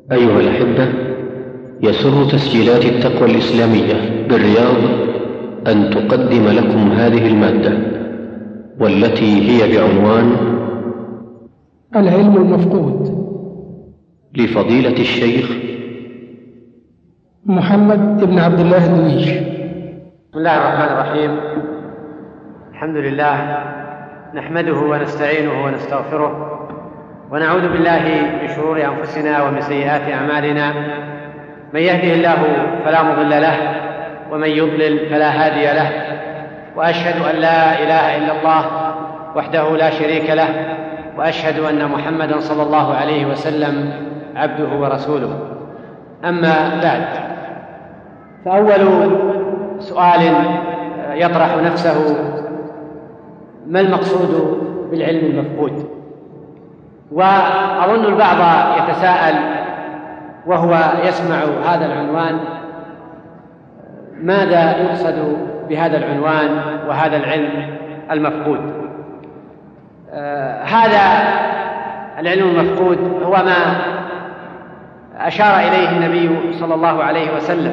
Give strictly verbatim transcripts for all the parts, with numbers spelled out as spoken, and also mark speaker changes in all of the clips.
Speaker 1: أيها الأحبة، يسر تسجيلات التقوى الإسلامية بالرياض أن تقدم لكم هذه المادة، والتي هي بعنوان
Speaker 2: العلم المفقود،
Speaker 1: لفضيلة الشيخ
Speaker 2: محمد بن عبد الله الدويش.
Speaker 3: بسم الله الرحمن الرحيم. الحمد لله نحمده ونستعينه ونستغفره، ونعوذ بالله من شرور أنفسنا ومن سيئات أعمالنا. من يهده الله فلا مضل له، ومن يضلل فلا هادي له، وأشهد أن لا إله إلا الله وحده لا شريك له، وأشهد أن محمدا صلى الله عليه وسلم عبده ورسوله. أما بعد، فأول سؤال يطرح نفسه: ما المقصود بالعلم المفقود؟ وأظن البعض يتساءل وهو يسمع هذا العنوان: ماذا يقصد بهذا العنوان وهذا العلم المفقود؟ آه هذا العلم المفقود هو ما أشار إليه النبي صلى الله عليه وسلم،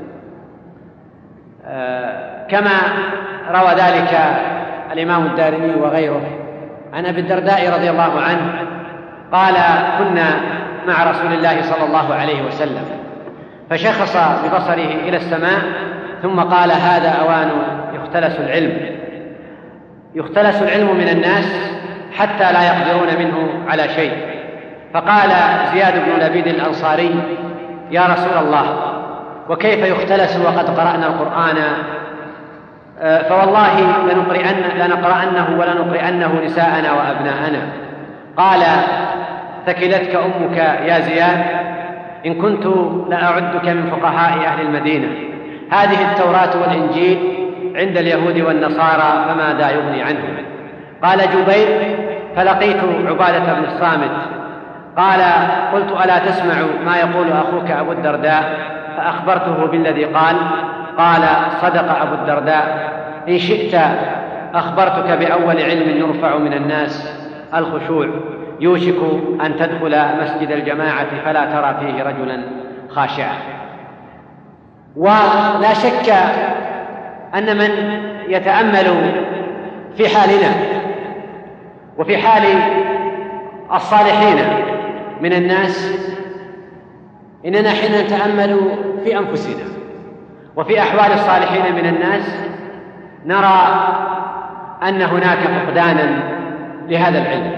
Speaker 3: آه كما روى ذلك الإمام الدارمي وغيره عن أبي الدرداء رضي الله عنه قال: كنا مع رسول الله صلى الله عليه وسلم فشخص ببصره إلى السماء ثم قال: هذا أوان يختلس العلم يختلس العلم من الناس حتى لا يقدرون منه على شيء. فقال زياد بن لبيد الأنصاري: يا رسول الله، وكيف يختلس وقد قرأنا القرآن؟ فوالله لنقرئن لنقرأنه ولنقرئنه نساءنا وأبناءنا. قال: ثكلتك أمك يا زياد، إن كنت لأعدك من فقهاء أهل المدينة. هذه التوراة والإنجيل عند اليهود والنصارى، فماذا يغني عنهم؟ قال جبير: فلقيت عبادة بن الصامت قال: قلت: ألا تسمع ما يقول أخوك أبو الدرداء؟ فأخبرته بالذي قال. قال: صدق أبو الدرداء، إن شئت أخبرتك بأول علم يرفع من الناس: الخشوع. يوشك أن تدخل مسجد الجماعة فلا ترى فيه رجلا خاشعا. ولا شك أن من يتأمل في حالنا وفي حال الصالحين من الناس، إننا حين نتأمل في أنفسنا وفي أحوال الصالحين من الناس نرى أن هناك فقدانا لهذا العلم،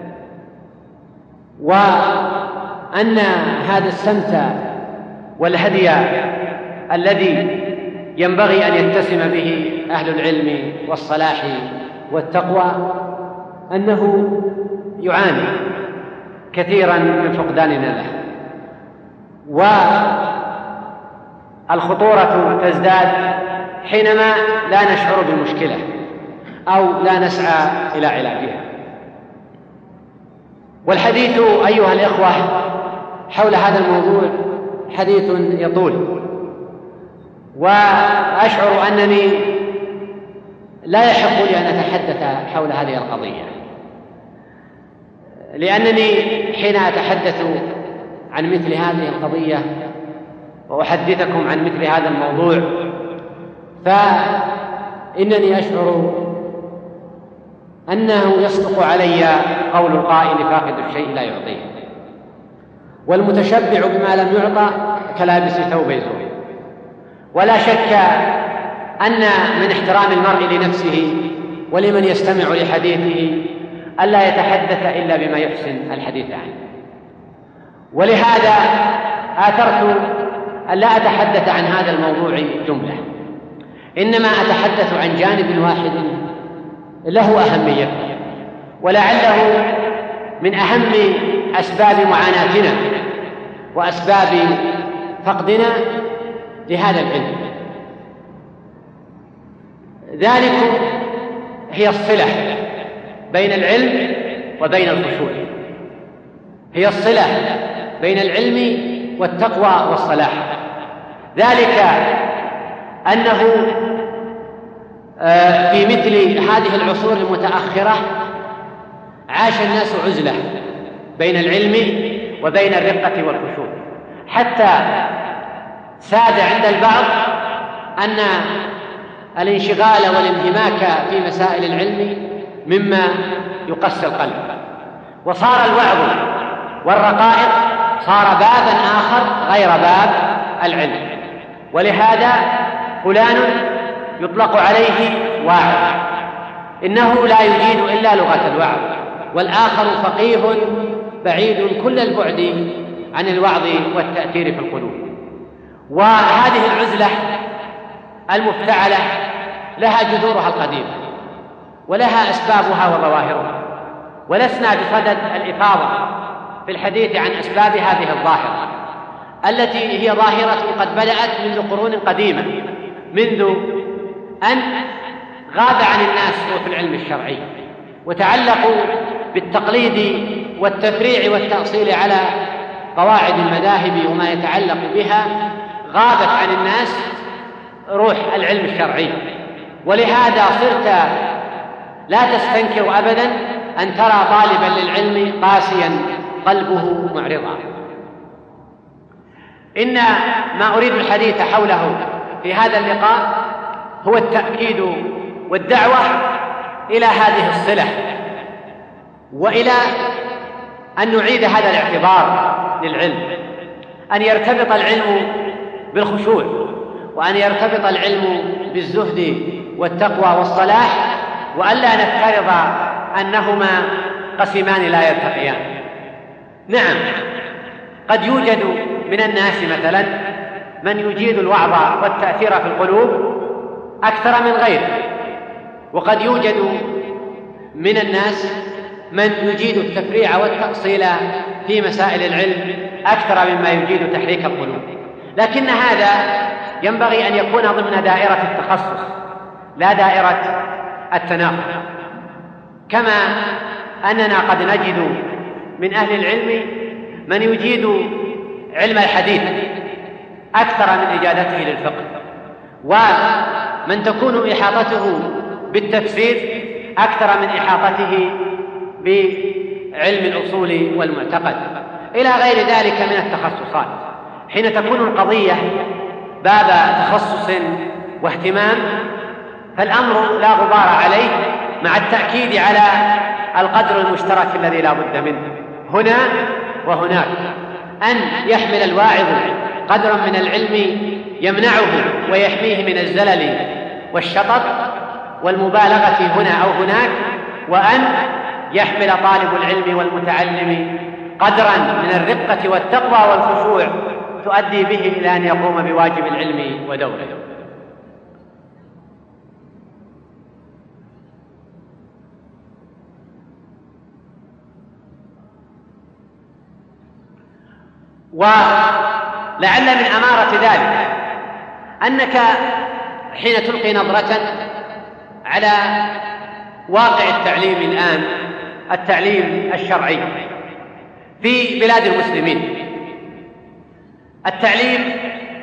Speaker 3: وأن هذا السمت والهدي الذي ينبغي أن يتسم به أهل العلم والصلاح والتقوى أنه يعاني كثيرا من فقداننا له. والخطورة تزداد حينما لا نشعر بالمشكلة أو لا نسعى إلى علاجها. والحديث أيها الإخوة حول هذا الموضوع حديث يطول، وأشعر أنني لا يحق لي أن أتحدث حول هذه القضية، لأنني حين أتحدث عن مثل هذه القضية وأحدثكم عن مثل هذا الموضوع فإنني أشعر أنه يصدق علي قول القائل: فاقد الشيء لا يعطيه، والمتشبع بما لم يعطى كلابس ثوب زور. ولا شك أن من احترام المرء لنفسه ولمن يستمع لحديثه ألا يتحدث إلا بما يحسن الحديث عنه. ولهذا آثرت أن لا أتحدث عن هذا الموضوع جملة، إنما أتحدث عن جانب واحد له أهمية، ولعله من أهم أسباب معاناتنا وأسباب فقدنا لهذا العلم. ذلك هي الصلة بين العلم وبين الخشوع، هي الصلة بين العلم والتقوى والصلاح. ذلك أنه في مثل هذه العصور المتأخرة عاش الناس عزلة بين العلم وبين الرقة والخشوع، حتى ساد عند البعض أن الانشغال والانهماك في مسائل العلم مما يقسي القلب، وصار الوعظ والرقائق صار بابا آخر غير باب العلم. ولهذا فلان يطلق عليه واعظ، إنه لا يجيد إلا لغة الوعظ، والآخر فقيه بعيد كل البعد عن الوعظ والتأثير في القلوب. وهذه العزلة المفتعلة لها جذورها القديمة ولها أسبابها وظواهرها، ولسنا بصدد الإفاضة في الحديث عن أسباب هذه الظاهرة التي هي ظاهرة قد بدأت منذ قرون قديمة، منذ أن غاب عن الناس صوت العلم الشرعي وتعلقوا بالتقليد والتفريع والتأصيل على قواعد المذاهب وما يتعلق بها. غابت عن الناس روح العلم الشرعي، ولهذا صرت لا تستنكر أبدا أن ترى طالبا للعلم قاسيا قلبه معرضا. إن ما أريد الحديث حوله في هذا اللقاء هو التأكيد والدعوة إلى هذه الصلة، وإلى أن نعيد هذا الاعتبار للعلم، أن يرتبط العلم بالخشوع، وأن يرتبط العلم بالزهد والتقوى والصلاح، وألا نفترض أنهما قسمان لا يلتقيان. نعم، قد يوجد من الناس مثلا من يجيد الوعظ والتأثير في القلوب أكثر من غيره، وقد يوجد من الناس من يجيد التفريع والتأصيل في مسائل العلم أكثر مما يجيد تحريك القلوب، لكن هذا ينبغي أن يكون ضمن دائرة التخصص لا دائرة التناقض. كما أننا قد نجد من أهل العلم من يجيد علم الحديث أكثر من إجادته للفقه، ومن تكون إحاطته بالتفسير أكثر من إحاطته بعلم الأصول والمعتقد، إلى غير ذلك من التخصصات. حين تكون القضية باب تخصص واهتمام فالأمر لا غبار عليه، مع التأكيد على القدر المشترك الذي لا بد منه هنا وهناك، أن يحمل الواعظ قدرا من العلم يمنعه ويحميه من الزلل والشطط والمبالغة هنا أو هناك، وأن يحمل طالب العلم والمتعلم قدرا من الرقة والتقوى والخشوع تؤدي به إلى أن يقوم بواجب العلم ودوره. ولعل من أمارة ذلك أنك حين تلقي نظرة على واقع التعليم الآن، التعليم الشرعي في بلاد المسلمين، التعليم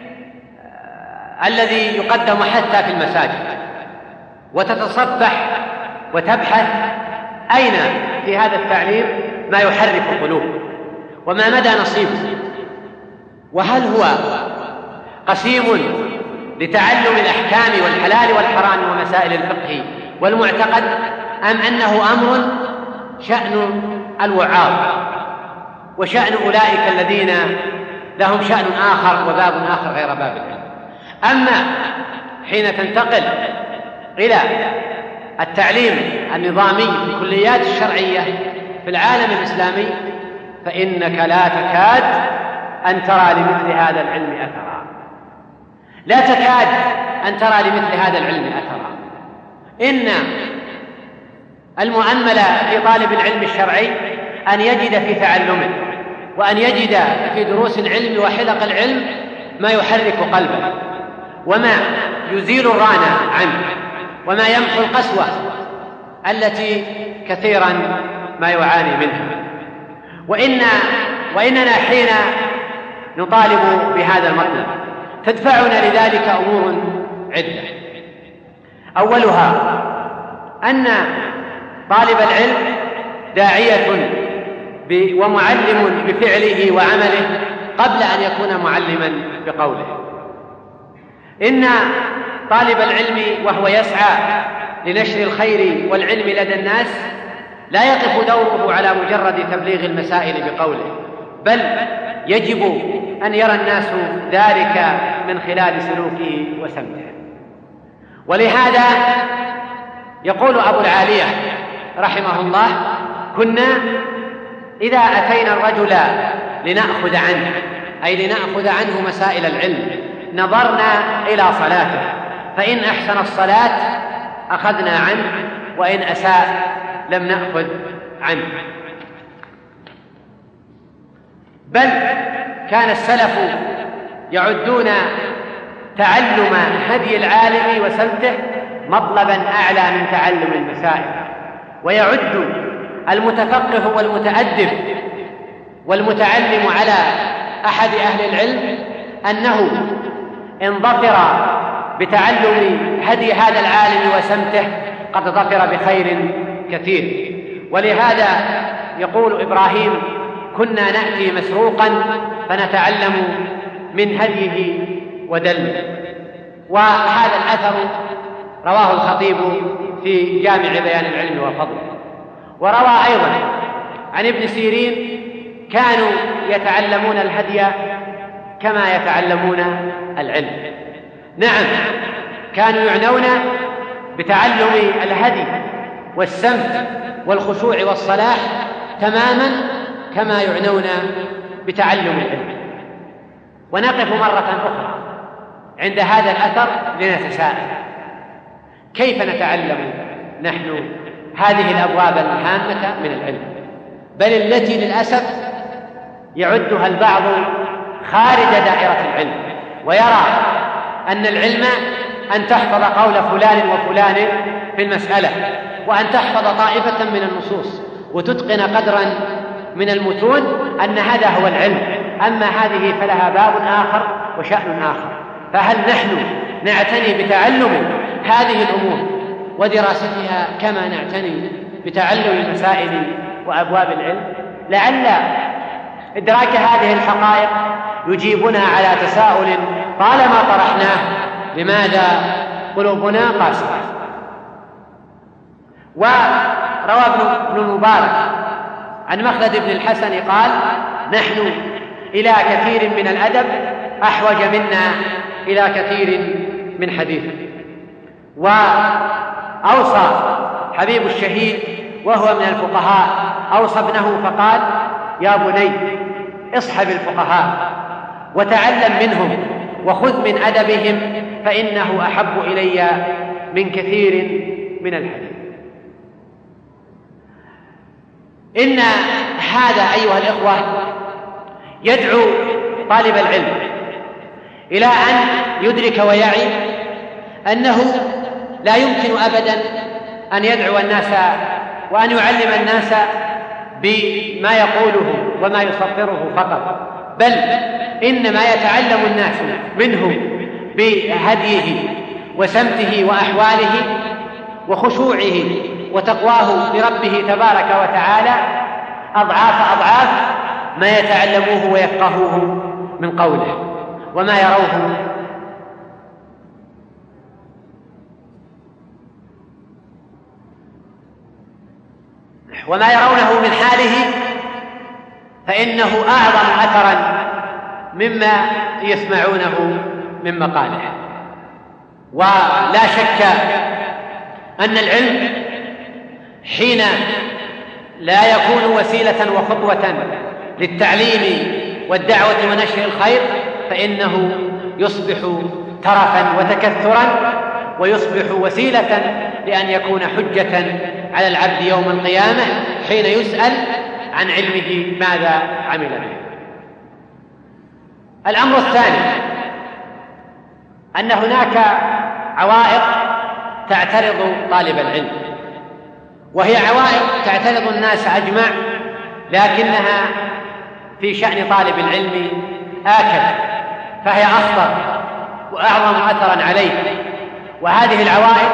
Speaker 3: الذي يقدم حتى في المساجد، وتتصفح وتبحث أين في هذا التعليم ما يحرك القلوب وما مدى نصيبه، وهل هو قسيم لتعلم الأحكام والحلال والحرام ومسائل الفقه والمعتقد، أم أنه أمر شأن الوعاظ وشأن أولئك الذين لهم شأن آخر وباب آخر غير باب العلم. أما حين تنتقل إلى التعليم النظامي في الكليات الشرعية في العالم الإسلامي فإنك لا تكاد أن ترى لمثل هذا العلم أثرا، لا تكاد أن ترى لمثل هذا العلم أثرا. إن المؤمل في طالب العلم الشرعي أن يجد في تعلمه وأن يجد في دروس العلم وحلق العلم ما يحرك قلبه وما يزيل الران عنه وما يمحو القسوة التي كثيرا ما يعاني منها. وإن وإننا حين نطالب بهذا المطلب تدفعنا لذلك أمور عدة. أولها أن طالب العلم داعية ومعلم بفعله وعمله قبل أن يكون معلما بقوله. إن طالب العلم وهو يسعى لنشر الخير والعلم لدى الناس لا يقف دوره على مجرد تبليغ المسائل بقوله، بل يجب أن يرى الناس ذلك من خلال سلوكه وسمته. ولهذا يقول أبو العالية رحمه الله: كنا إذا أتينا الرجل لنأخذ عنه، أي لنأخذ عنه مسائل العلم، نظرنا إلى صلاته، فإن أحسن الصلاة أخذنا عنه، وإن أساء لم نأخذ عنه. بل كان السلف يعدون تعلم هدي العالم وسمته مطلبا أعلى من تعلم المسائل، ويعد المتفقه والمتأدب والمتعلم على أحد أهل العلم أنه إن ظفر بتعلم هدي هذا العالم وسمته قد ظفر بخير كثير. ولهذا يقول إبراهيم: كنا نأتي مسروقا فنتعلم من هديه ودله. وهذا الأثر رواه الخطيب في جامع بيان العلم وفضله. وروى أيضا عن ابن سيرين: كانوا يتعلمون الهدي كما يتعلمون العلم. نعم، كانوا يعنون بتعلم الهدي والسمت والخشوع والصلاح تماما كما يعنون بتعلم العلم. ونقف مرة أخرى عند هذا الأثر لنتساءل: كيف نتعلم نحن هذه الأبواب الهامة من العلم، بل التي للأسف يعدها البعض خارج دائرة العلم، ويرى أن العلم أن تحفظ قول فلان وفلان في المسألة، وأن تحفظ طائفة من النصوص، وتتقن قدرا من المتون، أن هذا هو العلم. أما هذه فلها باب آخر وشأن آخر. فهل نحن نعتني بتعلم هذه الأمور ودراستها كما نعتني بتعلم المسائل وأبواب العلم؟ لعل إدراك هذه الحقائق يجيبنا على تساؤل طالما طرحناه: لماذا قلوبنا قاسية؟ وروى ابن المبارك عن مخلد بن الحسن قال: نحن إلى كثير من الأدب أحوج منا إلى كثير من حديث. وأوصى حبيب الشهيد وهو من الفقهاء، أوصى ابنه فقال: يا بني اصحب الفقهاء وتعلم منهم وخذ من أدبهم، فإنه أحب إلي من كثير من الحديث. إن هذا أيها الإخوة يدعو طالب العلم إلى أن يدرك ويعي أنه لا يمكن أبدا أن يدعو الناس وأن يعلم الناس بما يقوله وما يسطره فقط، بل إنما يتعلم الناس منه بهديه وسمته وأحواله وخشوعه وتقواه لربه تبارك وتعالى أضعاف أضعاف ما يتعلموه ويفقهوه من قوله وما يروه وما يرونه من حاله، فإنه أعظم أثرا مما يسمعونه من مقاله. ولا شك أن العلم حين لا يكون وسيلة وخطوة للتعليم والدعوة ونشر الخير، فإنه يصبح ترفا وتكثرا، ويصبح وسيلة لأن يكون حجة على العبد يوم القيامة حين يسأل عن علمه ماذا عمل به. الأمر الثاني أن هناك عوائق تعترض طالب العلم، وهي عوائق تعترض الناس أجمع، لكنها في شأن طالب العلم آكد، فهي أخطر وأعظم أثرا عليه. وهذه العوائق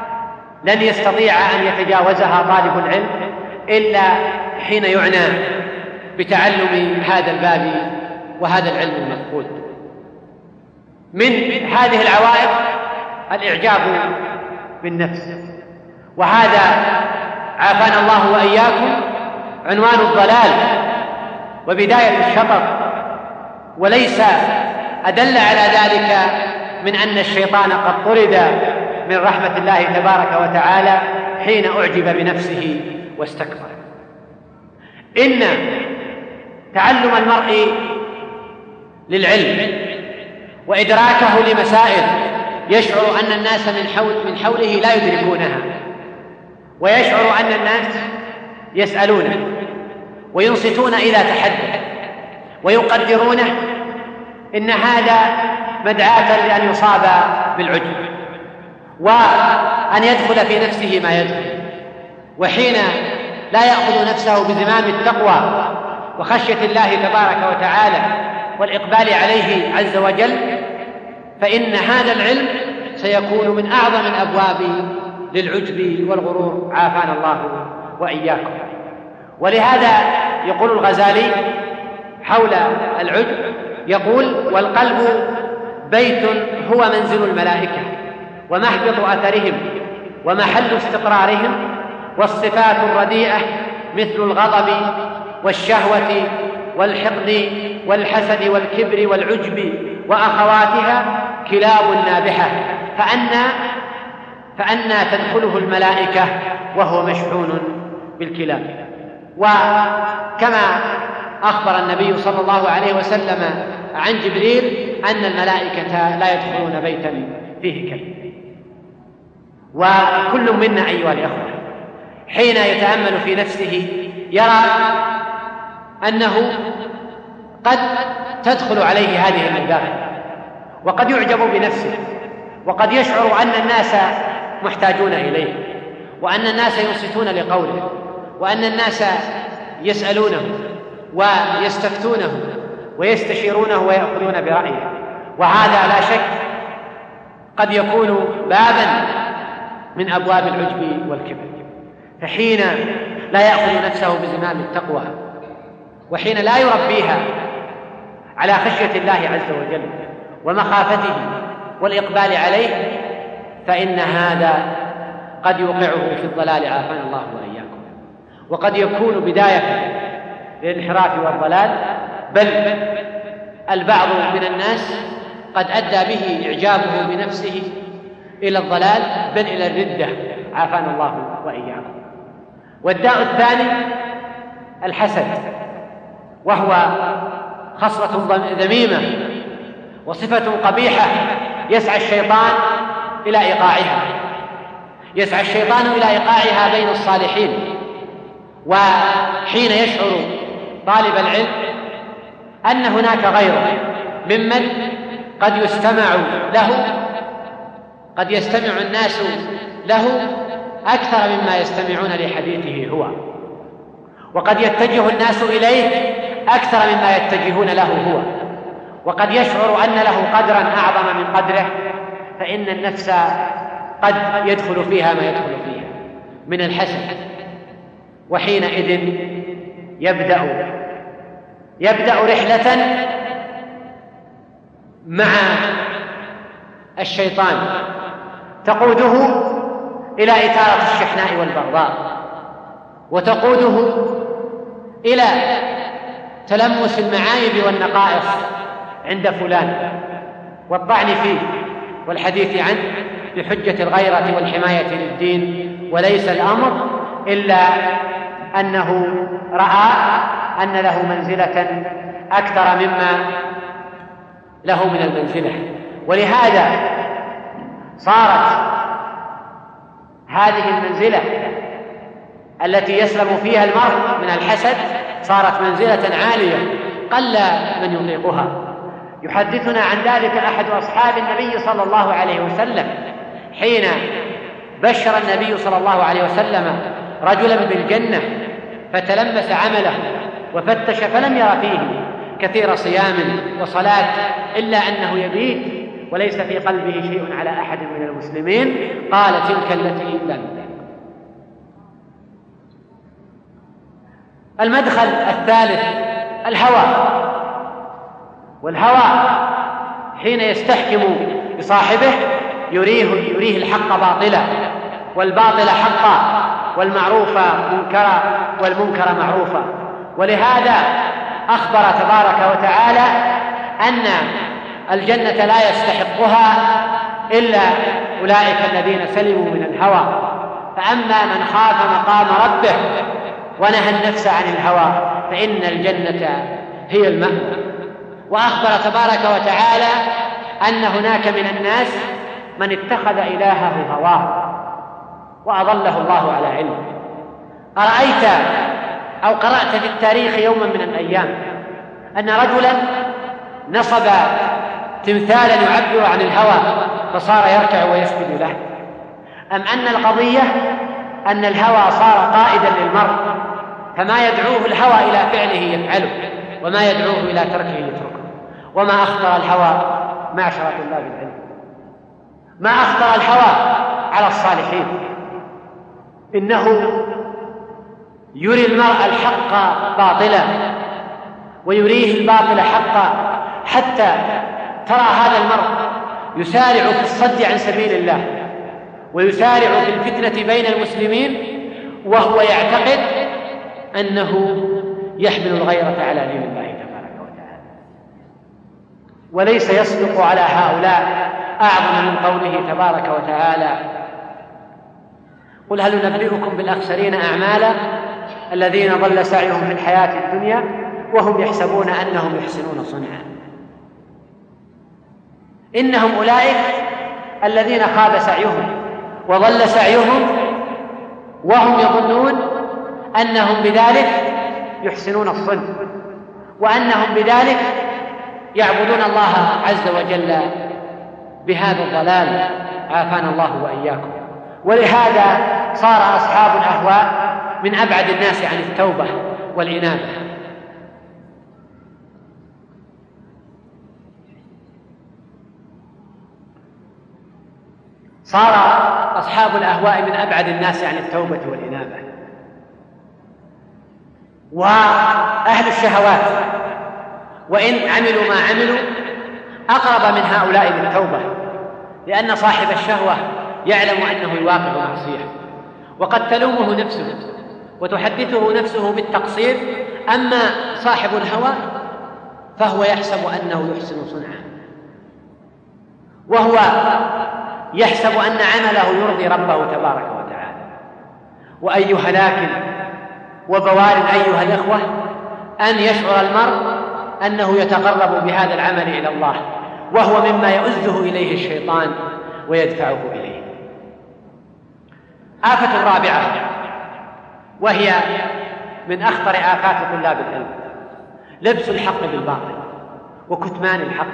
Speaker 3: لن يستطيع أن يتجاوزها طالب العلم إلا حين يعنى بتعلم هذا الباب وهذا العلم المفقود. من هذه العوائق الإعجاب بالنفس، وهذا عافانا الله وإياكم عنوان الضلال وبداية الشطط، وليس أدل على ذلك من أن الشيطان قد طرد من رحمة الله تبارك وتعالى حين أعجب بنفسه واستكبر. إن تعلم المرء للعلم وإدراكه لمسائل يشعر أن الناس من, حول من حوله لا يدركونها، ويشعر أن الناس يسألونه وينصتون إذا تحدث ويقدرونه، إن هذا مدعاة لأن يصاب بالعجب وأن يدخل في نفسه ما يدخل. وحين لا يأخذ نفسه بزمام التقوى وخشية الله تبارك وتعالى والإقبال عليه عز وجل، فإن هذا العلم سيكون من أعظم الأبواب للعجب والغرور، عافانا الله وإياكم. ولهذا يقول الغزالي حول العجب، يقول: والقلب بيت هو منزل الملائكة ومهبط أثرهم ومحل استقرارهم، والصفات الرديئة مثل الغضب والشهوة والحقد والحسد والكبر والعجب وأخواتها كلاب نابحة، فأنى فأنى تدخله الملائكة وهو مشحون بالكلاب. وكما أخبر النبي صلى الله عليه وسلم عن جبريل أن الملائكة لا يدخلون بيتا فيه كلب. وكل منا أيها الأخوة حين يتأمل في نفسه يرى أنه قد تدخل عليه هذه المداخل، وقد يعجب بنفسه، وقد يشعر أن الناس محتاجون إليه، وأن الناس ينصتون لقوله، وأن الناس يسألونه ويستفتونه ويستشيرونه ويأخذون برأيه. وهذا لا شك قد يكون بابا من أبواب العجب والكبر. فحين لا يأخذ نفسه بزمام التقوى، وحين لا يربيها على خشية الله عز وجل ومخافته والإقبال عليه، فإن هذا قد يوقعه في الضلال، عافانا الله وإياكم. وقد يكون بداية للانحراف والضلال، بل البعض من الناس قد أدى به إعجابه بنفسه إلى الضلال بل إلى الردة، عافانا الله وإياكم. والداء الثاني الحسد، وهو خصلة ذميمة وصفة قبيحة يسعى الشيطان إلى إيقاعها يسعى الشيطان إلى إيقاعها بين الصالحين. وحين يشعر طالب العلم أن هناك غيره ممن قد يستمع له قد يستمع الناس له أكثر مما يستمعون لحديثه هو، وقد يتجه الناس إليه أكثر مما يتجهون له هو، وقد يشعر أن له قدرا أعظم من قدره، فإن النفس قد يدخل فيها ما يدخل فيها من الحسد. وحينئذ يبدأ يبدأ رحلة مع الشيطان تقوده إلى إثارة الشحناء والبغضاء، وتقوده إلى تلمس المعايب والنقائص عند فلان والطعن فيه والحديث عنه بحجة الغيرة والحماية للدين. وليس الأمر إلا أنه رأى أن له منزلة أكثر مما له من المنزلة. ولهذا صارت هذه المنزلة التي يسلم فيها المرء من الحسد صارت منزلة عالية قل من يطيقها. يحدثنا عن ذلك أحد أصحاب النبي صلى الله عليه وسلم حين بشر النبي صلى الله عليه وسلم رجلا بالجنة، فتلمس عمله وفتش فلم ير فيه كثير صيام وصلاة إلا أنه يبيت وليس في قلبه شيء على أحد من المسلمين. قال: تلك التي لم. المدخل الثالث الهوى، والهوى حين يستحكم بصاحبه يريه, يريه الحق باطلا والباطل حقا والمعروف منكرا والمنكر معروفا. ولهذا أخبر تبارك وتعالى أن الجنة لا يستحقها إلا أولئك الذين سلموا من الهوى. فأما من خاف مقام ربه ونهى النفس عن الهوى فإن الجنة هي المأوى. وأخبر تبارك وتعالى أن هناك من الناس من اتخذ إلهه هواه وأضله الله على علم. أرأيت أو قرأت في التاريخ يوما من الأيام أن رجلا نصب تمثالا يعبر عن الهوى فصار يركع ويسجد له؟ أم أن القضية أن الهوى صار قائدا للمرء، فما يدعوه الهوى إلى فعله يفعله وما يدعوه إلى تركه يتركه؟ وما أخطر الهوى معشر طلاب العلم، ما أخطر الهوى على الصالحين؟ إنه يري المرء الحق باطلا ويريه الباطل حقا، حتى ترى هذا المرء يسارع في الصد عن سبيل الله ويسارع في الفتنة بين المسلمين وهو يعتقد أنه يحمل الغيرة على دين الله تبارك وتعالى. وليس يصدق على هؤلاء أعظم من قوله تبارك وتعالى: قل هل ننبئكم بالأخسرين أعمالا الذين ضل سعيهم في الحياة الدنيا وهم يحسبون أنهم يحسنون صنعا. إنهم أولئك الذين خاب سعيهم وضل سعيهم وهم يظنون أنهم بذلك يحسنون الصنع وأنهم بذلك يعبدون الله عز وجل بهذا الضلال، عافانا الله وإياكم. ولهذا صار أصحاب الأهواء من أبعد الناس عن التوبة والإنابة. صار أصحاب الأهواء من أبعد الناس عن التوبة والإنابة. وأهل الشهوات وإن عملوا ما عملوا أقرب من هؤلاء للتوبة، لأن صاحب الشهوة يعلم أنه يواقع معصية وقد تلومه نفسه وتحدثه نفسه بالتقصير. أما صاحب الهوى فهو يحسب أنه يحسن صنعا، وهو يحسب أن عمله يرضي ربه تبارك وتعالى. وأي هلاك وبوار أيها الإخوة أن يشعر المرء أنه يتقرب بهذا العمل إلى الله وهو مما يؤزه إليه الشيطان ويدفعه إليه. آفة رابعة وهي من أخطر آفات طلاب العلم: لبس الحق بالباطل وكتمان الحق.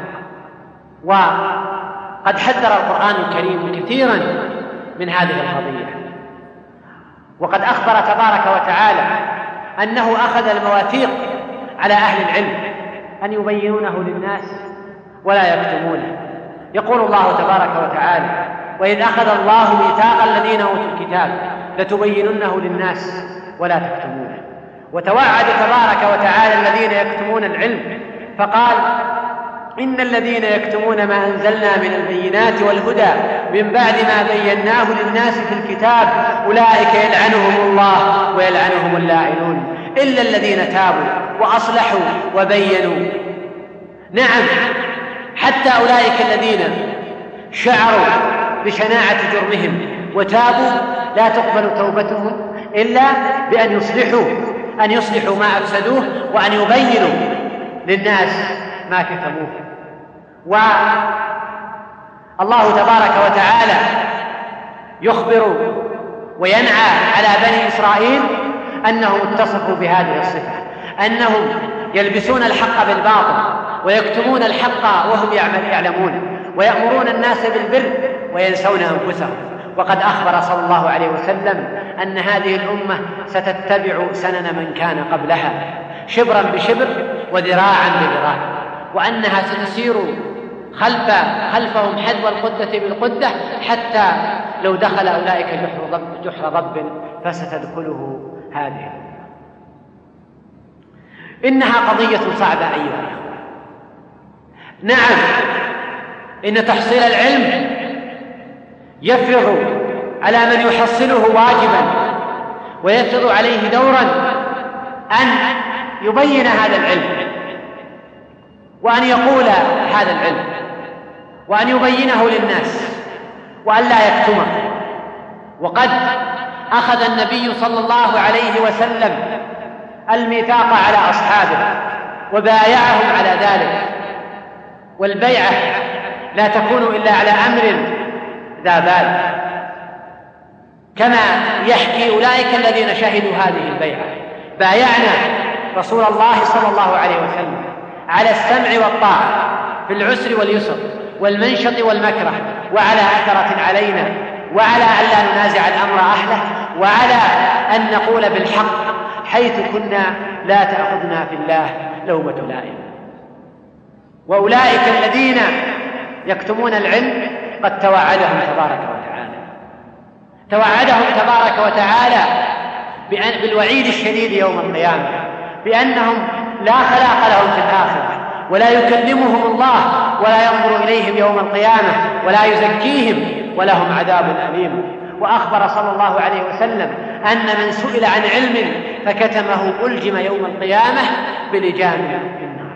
Speaker 3: وقد حذر القرآن الكريم كثيرا من هذه القضية، وقد أخبر تبارك وتعالى أنه أخذ المواثيق على أهل العلم أن يبينونه للناس ولا يكتمونه. يقول الله تبارك وتعالى: وإذ أخذ الله ميثاق الذين أوتوا الكتاب لتبيننه للناس ولا تكتمونه. وتوعد تبارك وتعالى الذين يكتمون العلم فقال: إن الذين يكتمون ما أنزلنا من البينات والهدى من بعد ما بيناه للناس في الكتاب أولئك يلعنهم الله ويلعنهم اللاعنون إلا الذين تابوا وأصلحوا وبينوا. نعم، حتى أولئك الذين شعروا بشناعة جرمهم وتابوا لا تقبل توبتهم إلا بأن يصلحوا أن يصلحوا ما أفسدوه وأن يبينوا للناس ما كتموه. والله تبارك وتعالى يخبر وينعى على بني إسرائيل أنهم اتصفوا بهذه الصفة، أنهم يلبسون الحق بالباطل ويكتمون الحق وهم يعلمون ويأمرون الناس بالبر وينسون أنفسهم. وقد أخبر صلى الله عليه وسلم أن هذه الأمة ستتبع سنن من كان قبلها شبرا بشبر وذراعا بذراع، وأنها ستسير خلف خلفهم حذو القدة بالقدة حتى لو دخل أولئك جحر ضب, جحر ضب فستدخله هذه. إنها قضية صعبة أيها الأخوة. نعم، إن تحصيل العلم يفرض على من يحصله واجبا، ويفرض عليه دورا أن يبين هذا العلم، وأن يقول هذا العلم، وأن يبينه للناس، وأن لا يكتمه. وقد أخذ النبي صلى الله عليه وسلم الميثاق على أصحابه وبايعهم على ذلك، والبيعة لا تكون إلا على أمر ذا بال، كما يحكي أولئك الذين شهدوا هذه البيعة: بايعنا رسول الله صلى الله عليه وسلم على السمع والطاعة في العسر واليسر والمنشط والمكره، وعلى أثرة علينا، وعلى أن لا ننازع الأمر أهله، وعلى أن نقول بالحق حيث كنا، لا تأخذنا في الله لومة لائم. وأولئك الذين يكتمون العلم قد توعدهم تبارك وتعالى توعدهم تبارك وتعالى بالوعيد الشديد يوم القيامة، بأنهم لا خلاق لهم في الآخرة، ولا يكلمهم الله، ولا ينظر إليهم يوم القيامة، ولا يزكيهم، ولهم عذاب أليم. وأخبر صلى الله عليه وسلم أن من سئل عن علم فكتمه ألجم يوم القيامة بلجام في النار.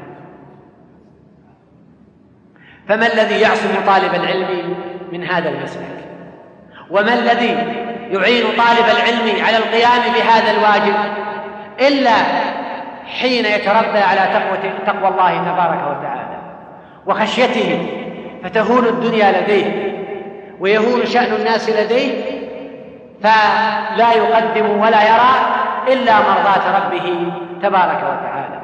Speaker 3: فما الذي يعصم طالب العلم من هذا المسلك؟ وما الذي يعين طالب العلم على القيام بهذا الواجب إلا حين يتربى على تقوى الله تبارك وتعالى وخشيته، فتهون الدنيا لديه ويهون شأن الناس لديه، فلا يقدم ولا يرى إلا مرضاة ربه تبارك وتعالى.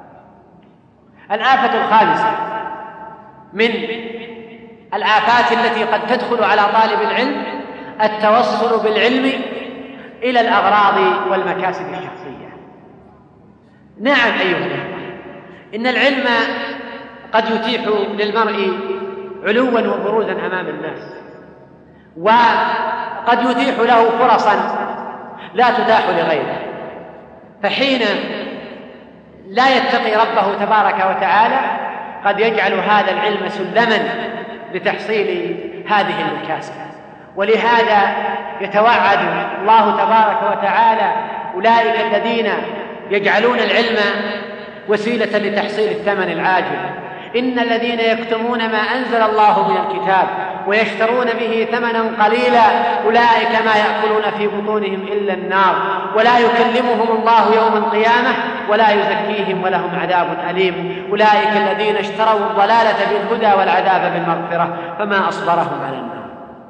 Speaker 3: الآفة الخامسة من الآفات التي قد تدخل على طالب العلم التوصل بالعلم إلى الأغراض والمكاسب الشخصية. نعم أيها الأخوة، إن العلم قد يتيح للمرء علوا وبروزا أمام الناس، وقد يتيح له فرصا لا تتاح لغيره، فحين لا يتقي ربه تبارك وتعالى قد يجعل هذا العلم سلما لتحصيل هذه المكاسب. ولهذا يتوعد الله تبارك وتعالى أولئك الذين يجعلون العلم وسيلة لتحصيل الثمن العاجل: إن الذين يكتمون ما أنزل الله من الكتاب ويشترون به ثمنا قليلا أولئك ما يأكلون في بطونهم إلا النار ولا يكلمهم الله يوم القيامة ولا يزكيهم ولهم عذاب أليم. أولئك الذين اشتروا الضلالة بالهدى والعذاب بالمغفرة فما أصبرهم على النار.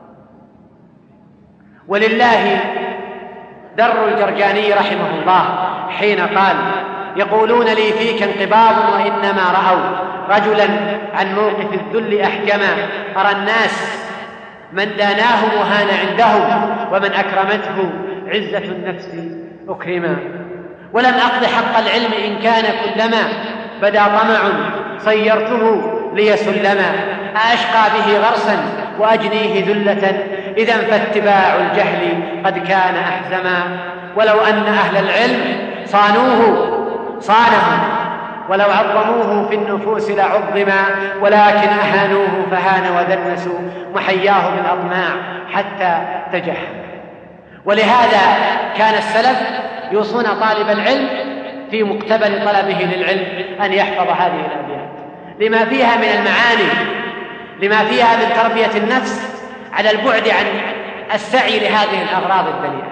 Speaker 3: ولله در الجرجاني رحمه الله حين قال: يقولون لي فيك انقباض وإنما رأوا رجلا عن موقف الذل أحكما، أرى الناس من داناه وهان عندهم ومن أكرمته عزة النفس أكرما. ولم أقض حق العلم إن كان كلما بدا طمع صيرته لي سلما، أشقى به غرسا وأجنيه ذلة إذا فاتباع الجهل قد كان أحزما. ولو أن أهل العلم صانوه صانهم ولو عظموه في النفوس لعظما، ولكن أهانوه فهان ودنسوا محياه بالأطماع حتى تجهم. ولهذا كان السلف يوصون طالب العلم في مقتبل طلبه للعلم أن يحفظ هذه الأبيات لما فيها من المعاني، لما فيها من تربية النفس على البعد عن السعي لهذه الأغراض الدنيئة.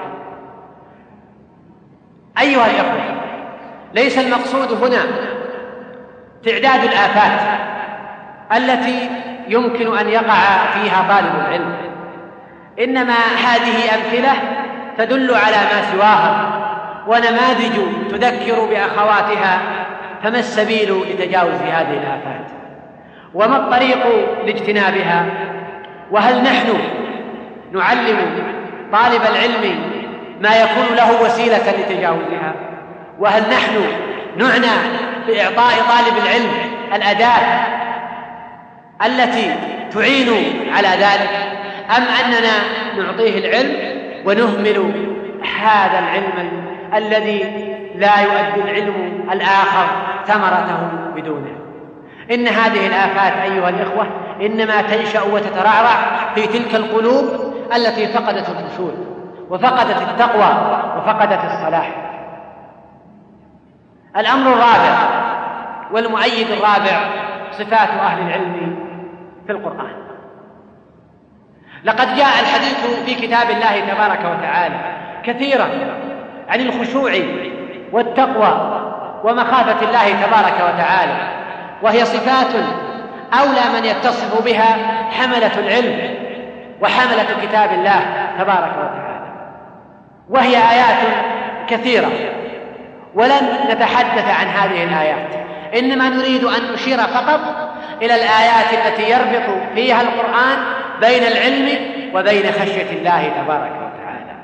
Speaker 3: أيها الأخوة، ليس المقصود هنا تعداد الآفات التي يمكن أن يقع فيها طالب العلم، إنما هذه أمثلة تدل على ما سواها ونماذج تذكر بأخواتها. فما السبيل لتجاوز هذه الآفات؟ وما الطريق لاجتنابها؟ وهل نحن نعلم طالب العلم ما يكون له وسيلة لتجاوزها؟ وهل نحن نعنى بإعطاء طالب العلم الأداة التي تعين على ذلك، أم أننا نعطيه العلم ونهمل هذا العلم الذي لا يؤدي العلم الآخر ثمرته بدونه. إن هذه الآفات أيها الإخوة إنما تنشأ وتترعرع في تلك القلوب التي فقدت الخشوع وفقدت التقوى وفقدت الصلاح. الأمر الرابع والمؤيد الرابع صفات أهل العلم في القرآن. لقد جاء الحديث في كتاب الله تبارك وتعالى كثيرا عن الخشوع والتقوى ومخافة الله تبارك وتعالى، وهي صفات أولى من يتصف بها حملة العلم وحملة كتاب الله تبارك وتعالى، وهي آيات كثيرة، ولن نتحدث عن هذه الآيات، إنما نريد أن نشير فقط إلى الآيات التي يربط فيها القرآن بين العلم وبين خشية الله تبارك وتعالى.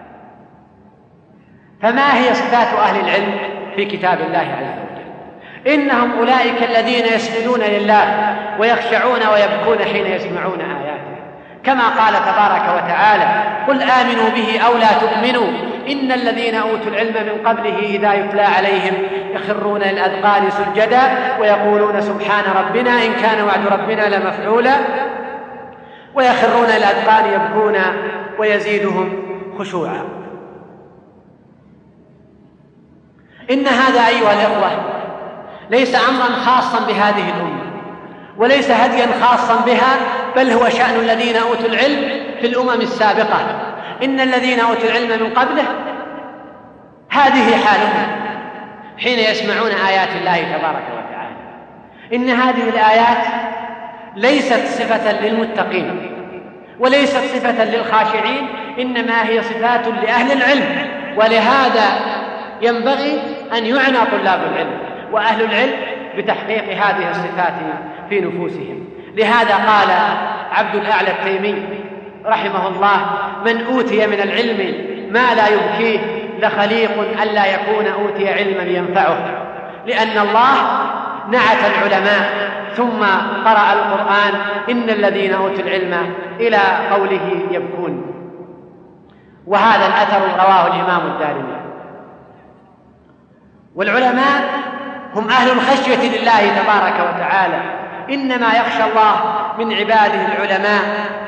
Speaker 3: فما هي صفات أهل العلم في كتاب الله عز وجل؟ إنهم أولئك الذين يسجدون لله ويخشعون ويبكون حين يسمعون آياته، كما قال تبارك وتعالى: قل آمنوا به أو لا تؤمنوا إن الذين أوتوا العلم من قبله إذا يتلى عليهم يخرون للأذقان سجدا ويقولون سبحان ربنا إن كان وعد ربنا لمفعولا ويخرون للأذقان يبكون ويزيدهم خشوعا. إن هذا أيها الإخوة ليس أمرا خاصا بهذه الأمة وليس هديا خاصا بها، بل هو شأن الذين أوتوا العلم في الأمم السابقة. إن الذين أوتوا العلم من قبله هذه حالهم حين يسمعون آيات الله تبارك وتعالى. إن هذه الآيات ليست صفة للمتقين وليست صفة للخاشعين، إنما هي صفات لأهل العلم، ولهذا ينبغي أن يعنى طلاب العلم وأهل العلم بتحقيق هذه الصفات في نفوسهم. لهذا قال عبد الأعلى التيمي رحمه الله: من أوتي من العلم ما لا يبكيه لخليق ألا يكون أوتي علما ينفعه. لأن الله نعت العلماء ثم قرأ القرآن: إن الذين أوتوا العلم إلى قوله يبكون. وهذا الأثر رواه الإمام الدارمي. والعلماء هم أهل الخشية لله تبارك وتعالى، إنما يخشى الله من عباده العلماء.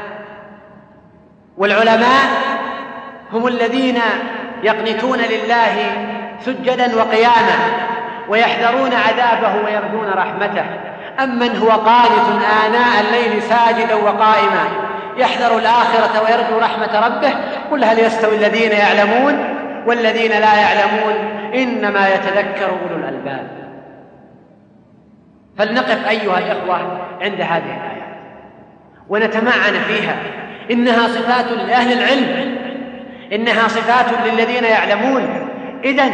Speaker 3: والعلماء هم الذين يقنتون لله سجدا وقياما ويحذرون عذابه ويرجون رحمته. أمن هو قانت آناء الليل ساجدا وقائما يحذر الآخرة ويرجو رحمة ربه، قل هل يستوي الذين يعلمون والذين لا يعلمون إنما يتذكر أولو الألباب. فلنقف أيها الإخوة عند هذه الآيات ونتمعن فيها. إنها صفات لأهل العلم، إنها صفات للذين يعلمون. إذن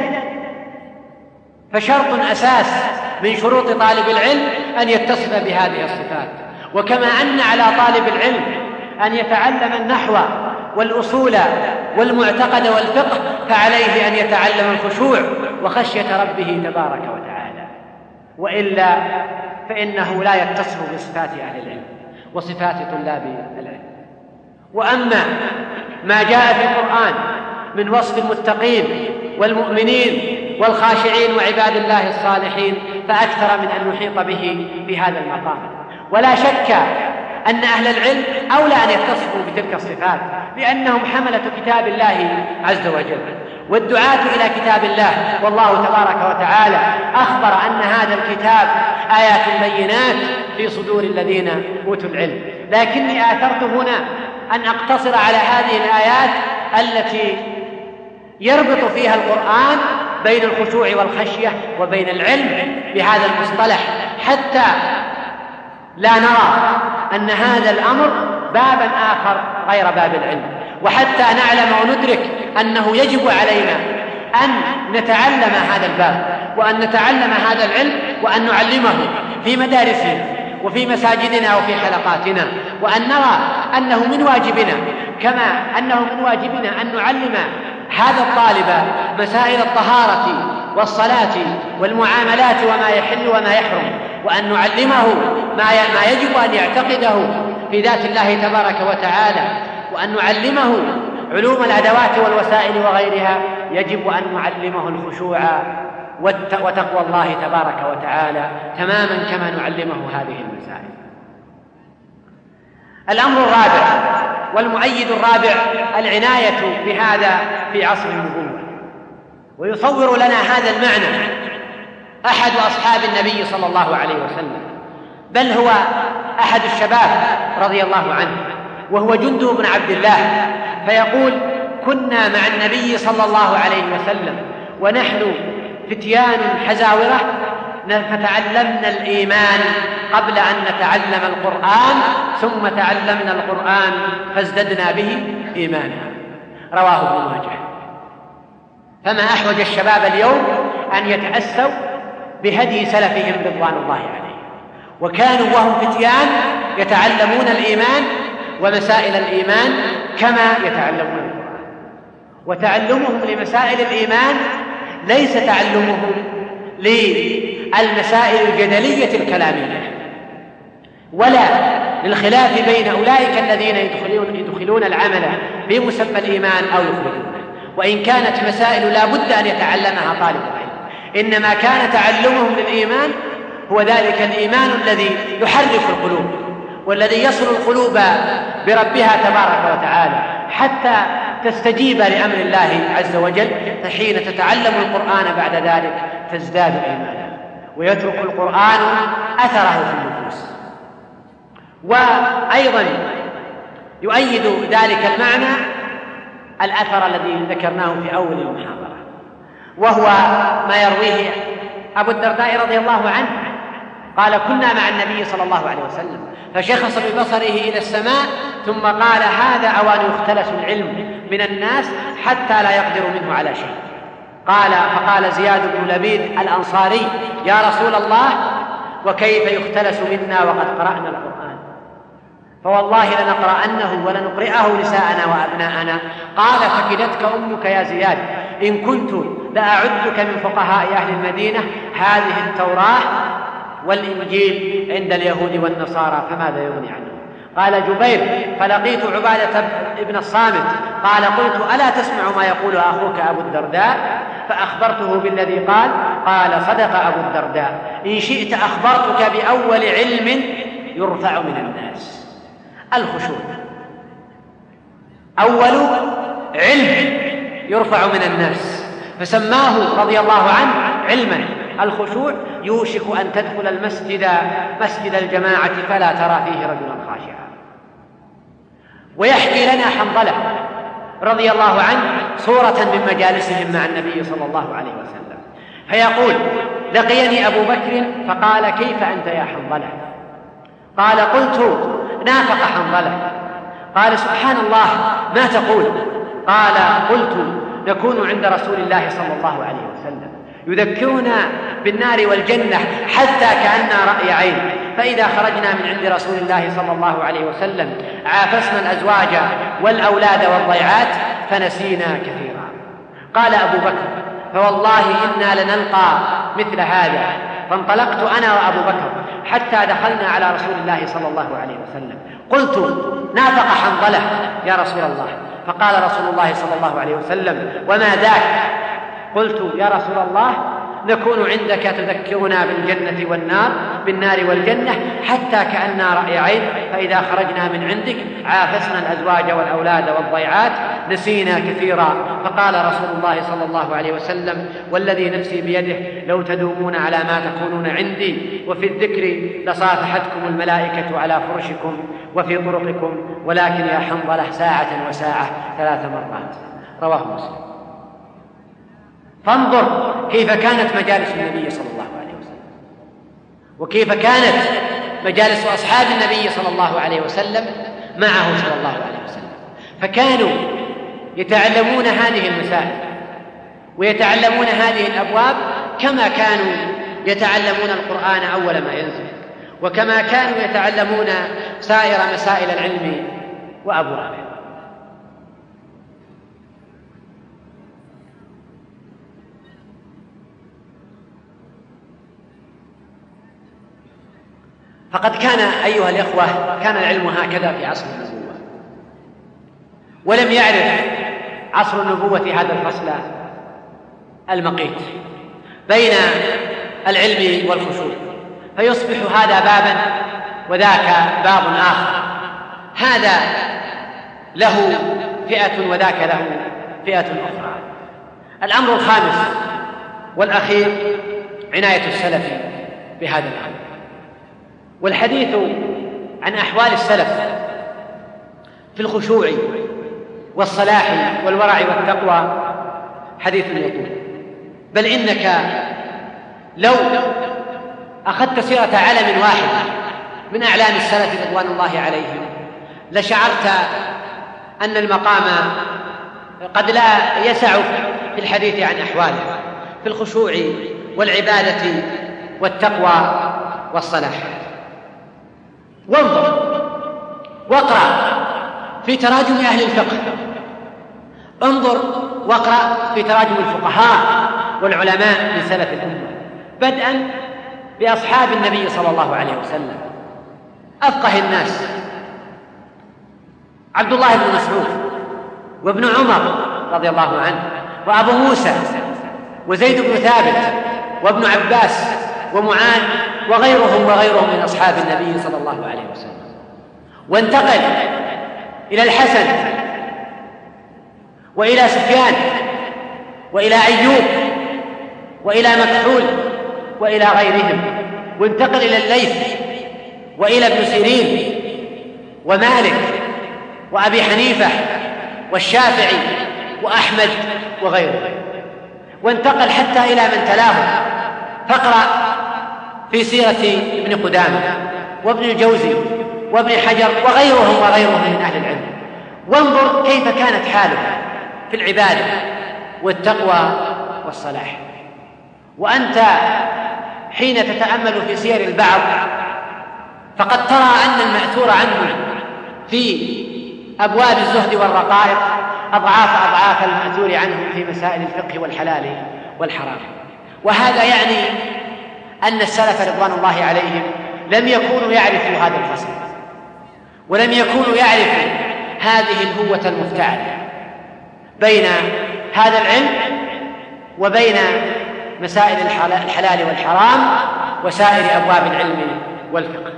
Speaker 3: فشرط أساس من شروط طالب العلم أن يتصف بهذه الصفات. وكما أن على طالب العلم أن يتعلم النحو والأصول والمعتقد والفقه، فعليه أن يتعلم الخشوع وخشية ربه تبارك وتعالى، وإلا فإنه لا يتصف بصفات أهل العلم وصفات طلاب العلم. وأما ما جاء في القرآن من وصف المتقين والمؤمنين والخاشعين وعباد الله الصالحين فأكثر من أن نحيط به في هذا المقام. ولا شك أن أهل العلم أولى أن يتصفوا بتلك الصفات، لأنهم حملة كتاب الله عز وجل والدعاة إلى كتاب الله. والله تبارك وتعالى أخبر أن هذا الكتاب آيات بينات في صدور الذين أوتوا العلم. لكني آثرت هنا أن أقتصر على هذه الآيات التي يربط فيها القرآن بين الخشوع والخشية وبين العلم بهذا المصطلح، حتى لا نرى أن هذا الأمر بابا آخر غير باب العلم، وحتى نعلم وندرك أنه يجب علينا أن نتعلم هذا الباب وأن نتعلم هذا العلم وأن نعلمه في مدارسنا وفي مساجدنا وفي حلقاتنا، وأن نرى أنه من واجبنا كما أنه من واجبنا أن نعلم هذا الطالب مسائل الطهارة والصلاة والمعاملات وما يحل وما يحرم، وأن نعلمه ما يجب أن يعتقده في ذات الله تبارك وتعالى، وأن نعلمه علوم الأدوات والوسائل وغيرها. يجب أن نعلمه الخشوع وتقوى الله تبارك وتعالى تماما كما نعلمه هذه المسائل. الأمر الرابع والمؤيد الرابع العناية بهذا في عصر النبوة. ويصور لنا هذا المعنى أحد أصحاب النبي صلى الله عليه وسلم، بل هو أحد الشباب رضي الله عنه، وهو جندب بن عبد الله، فيقول: كنا مع النبي صلى الله عليه وسلم ونحن فتيان حزاورة فتعلمنا الإيمان قبل أن نتعلم القرآن، ثم تعلمنا القرآن فازددنا به إيمانا. رواه ابن ماجه. فما أحوج الشباب اليوم أن يتأسوا بهدي سلفهم رضوان الله عليه، وكانوا وهم فتيان يتعلمون الإيمان ومسائل الإيمان كما يتعلمون القرآن. وتعلمهم لمسائل الإيمان ليس تعلمهم للمسائل الجدلية الكلامية، ولا للخلاف بين أولئك الذين يدخلون, يدخلون العمل بمسمى الإيمان أو يخرجونه، وإن كانت مسائل لا بد أن يتعلمها طالب العلم، إنما كان تعلمهم للإيمان هو ذلك الإيمان الذي يحرك القلوب والذي يصل القلوب بربها تبارك وتعالى حتى تستجيب لأمر الله عز وجل. فحين تتعلم القرآن بعد ذلك تزداد إيمانا، ويترك القرآن أثره في النفوس. وأيضا يؤيد ذلك المعنى الأثر الذي ذكرناه في أول المحاضرة، وهو ما يرويه أبو الدرداء رضي الله عنه قال: كنا مع النبي صلى الله عليه وسلم فشخص ببصره إلى السماء ثم قال: هذا أوان يختلس العلم من الناس حتى لا يقدر منه على شيء. قال فقال زياد بن لبيد الأنصاري: يا رسول الله، وكيف يختلس منا وقد قرأنا القرآن؟ فوالله لنقرأنه ولنقرئه نساءنا وأبناءنا. قال: فكدتك أمك يا زياد، إن كنت لأعدك من فقهاء أهل المدينة، هذه التوراة والإنجيل عند اليهود والنصارى فماذا يغني عنه؟ قال جبير: فلقيت عبادة بن الصامت قال: قلت: ألا تسمع ما يقول أخوك أبو الدرداء؟ فأخبرته بالذي قال. قال: صدق أبو الدرداء، إن شئت أخبرتك بأول علم يرفع من الناس. الخشوع أول علم يرفع من الناس، فسماه رضي الله عنه علما. الخشوع يوشك أن تدخل المسجد مسجد الجماعة فلا ترى فيه رجلا خاشعا. ويحكي لنا حنظلة رضي الله عنه صورة من مجالسهم مع النبي صلى الله عليه وسلم، فيقول: لقيني أبو بكر فقال: كيف أنت يا حنظلة؟ قال: قلت: نافق حنظلة. قال: سبحان الله، ما تقول؟ قال: قلت: نكون عند رسول الله صلى الله عليه وسلم يذكرنا بالنار والجنة حتى كأننا رأي عين، فإذا خرجنا من عند رسول الله صلى الله عليه وسلم عافسنا الأزواج والأولاد والضيعات فنسينا كثيرا. قال أبو بكر: فوالله إنا لنلقى مثل هذا. فانطلقت أنا وأبو بكر حتى دخلنا على رسول الله صلى الله عليه وسلم. قلت: نافق حنظلة يا رسول الله. فقال رسول الله صلى الله عليه وسلم: وما ذاك؟ قلت: يا رسول الله، نكون عندك تذكرنا بالجنة والنار بالنار والجنة حتى كأننا رأي عين، فإذا خرجنا من عندك عافسنا الأزواج والأولاد والضيعات نسينا كثيرا. فقال رسول الله صلى الله عليه وسلم: والذي نفسي بيده لو تدومون على ما تكونون عندي وفي الذكر لصافحتكم الملائكة على فرشكم وفي طرقكم، ولكن يا حنظلة ساعة وساعة ثلاث مرات. رواه مسلم. فانظر كيف كانت مجالس النبي صلى الله عليه وسلم، وكيف كانت مجالس أصحاب النبي صلى الله عليه وسلم معه صلى الله عليه وسلم. فكانوا يتعلمون هذه المسائل ويتعلمون هذه الأبواب كما كانوا يتعلمون القرآن أول ما ينزل، وكما كانوا يتعلمون سائر مسائل العلم وأبوابه. فقد كان أيها الإخوة كان العلم هكذا في عصر النبوة، ولم يعرف عصر النبوة هذا الفصل المقيت، بين العلم والخشوع، فيصبح هذا بابا وذاك باب آخر، هذا له فئة وذاك له فئة أخرى. الأمر الخامس والأخير عناية السلف بهذا الأمر، والحديث عن أحوال السلف في الخشوع والصلاح والورع والتقوى حديث يطول، بل إنك لو أخذت سيرة علم واحد من أعلام السلف رضوان الله عليهم لشعرت أن المقام قد لا يسع في الحديث عن أحواله في الخشوع والعبادة والتقوى والصلاح. وانظر واقرأ في تراجم أهل الفقه، انظر واقرأ في تراجم الفقهاء والعلماء من سلف الأمة، بدءا بأصحاب النبي صلى الله عليه وسلم. أفقه الناس عبد الله بن مسعود وابن عمر رضي الله عنه وأبو موسى وزيد بن ثابت وابن عباس ومعاذ وغيرهم وغيرهم من أصحاب النبي صلى الله عليه وسلم. وانتقل إلى الحسن وإلى سفيان وإلى أيوب وإلى مكحول وإلى غيرهم، وانتقل إلى الليث وإلى ابن سيرين ومالك وأبي حنيفة والشافعي وأحمد وغيره، وانتقل حتى إلى من تلاه. فاقرأ في سيرة ابن قدامة وابن الجوزي وابن حجر وغيرهم وغيرهم من أهل العلم، وانظر كيف كانت حاله في العبادة والتقوى والصلاح. وأنت حين تتأمل في سير البعض فقد ترى أن المأثور عنه في أبواب الزهد والرقائق أضعاف أضعاف المأثور عنه في مسائل الفقه والحلال والحرام. وهذا يعني أن السلف رضوان الله عليهم لم يكونوا يعرفوا هذا الفصل، ولم يكونوا يعرفوا هذه الهوة المفتعلة بين هذا العلم وبين مسائل الحلال والحرام وسائر أبواب العلم والفقه.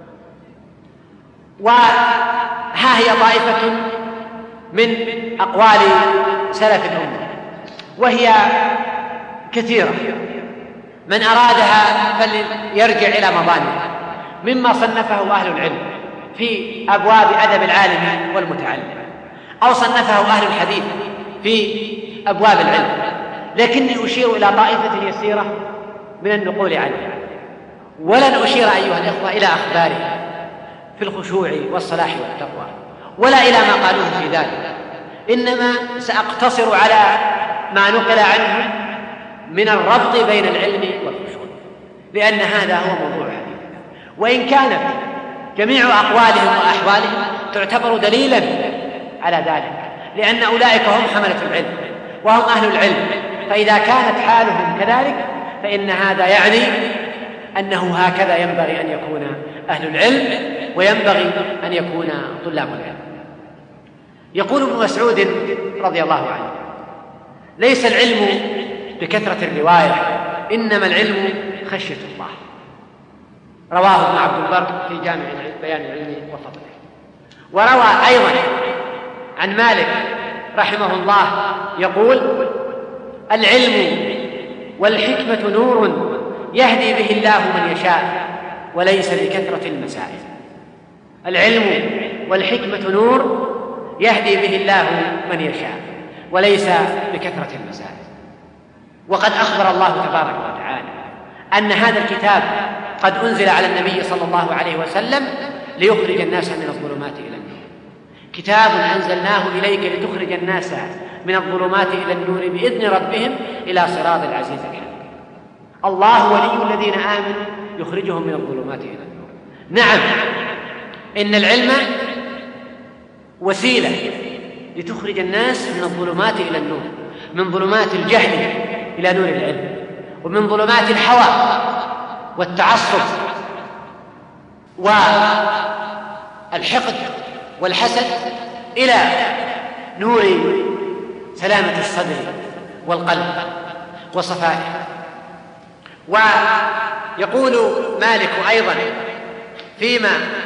Speaker 3: وها هي طائفة من أقوال سلف الأمة وهي كثيرة، من أرادها فليرجع إلى مظانها مما صنفه أهل العلم في أبواب أدب العالم والمتعلم، أو صنفه أهل الحديث في أبواب العلم، لكني أشير إلى طائفة يسيرة من النقول عنها، ولن أشير أيها الإخوة إلى أخبارها في الخشوع والصلاح والتقوى ولا إلى ما قالوه في ذلك، إنما سأقتصر على ما نقل عنه من الربط بين العلم والخشوع، لأن هذا هو موضوع حديثنا. وإن كانت جميع أقوالهم وأحوالهم تعتبر دليلا على ذلك، لأن أولئك هم حملة العلم وهم أهل العلم، فإذا كانت حالهم كذلك فإن هذا يعني أنه هكذا ينبغي أن يكون أهل العلم وينبغي أن يكون طلاب العلم. يقول ابن مسعود رضي الله عنه: ليس العلم بكثرة الرواية، إنما العلم خشية الله. رواه ابن عبد البر في جامع بيان العلم وفضله. وروى أيضا عن مالك رحمه الله يقول: العلم والحكمة نور يهدي به الله من يشاء وليس بكثرة المسائل. العلم والحكمة نور يهدي به الله من يشاء وليس بكثرة المسائل. وقد أخبر الله تبارك وتعالى أن هذا الكتاب قد أنزل على النبي صلى الله عليه وسلم ليخرج الناس من الظلمات إلى النور. كتاب أنزلناه إليك لتخرج الناس من الظلمات إلى النور بإذن ربهم إلى صراط العزيز الحميد. الله ولي الذين آمنوا يخرجهم من الظلمات إلى النور. نعم، إن العلم وسيلة لتخرج الناس من الظلمات إلى النور، من ظلمات الجهل إلى نور العلم، ومن ظلمات الهوى والتعصب والحقد والحسد إلى نور سلامة الصدر والقلب وصفائه. ويقول مالك أيضا فيما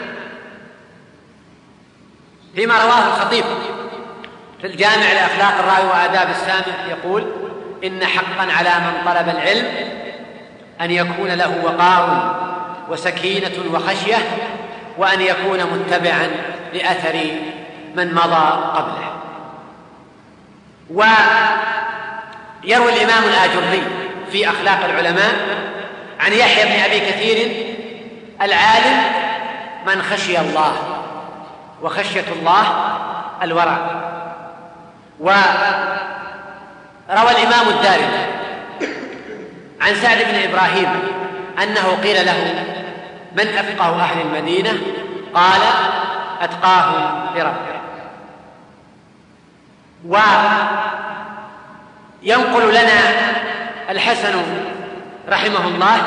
Speaker 3: فيما رواه الخطيب في الجامع لأخلاق الراوي وآداب السامع، يقول: إن حقا على من طلب العلم أن يكون له وقار وسكينة وخشية، وأن يكون متبعا لأثر من مضى قبله. ويروي الإمام الآجري في أخلاق العلماء عن يحيى بن أبي كثير: العالم من خشي الله، وخشية الله الورع. وروى الإمام الدارمي عن سعد بن إبراهيم أنه قيل له: من أفقه أهل المدينة؟ قال: أتقاهم لربه. وينقل لنا الحسن رحمه الله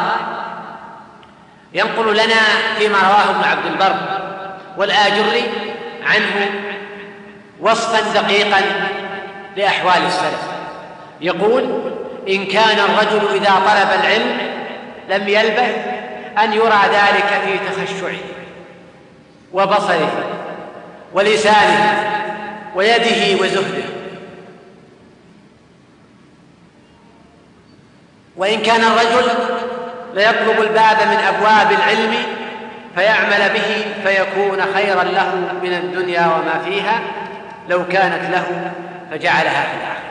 Speaker 3: ينقل لنا فيما رواه ابن عبد البر والآجري عنه وصفا دقيقا لأحوال السلف، يقول: إن كان الرجل إذا طلب العلم لم يلبث أن يرى ذلك في تخشعه وبصره ولسانه ويده وزهده. وإن كان الرجل ليطلب الباب من أبواب العلم فيعمل به فيكون خيرا له من الدنيا وما فيها لو كانت له فجعلها في الآخرة.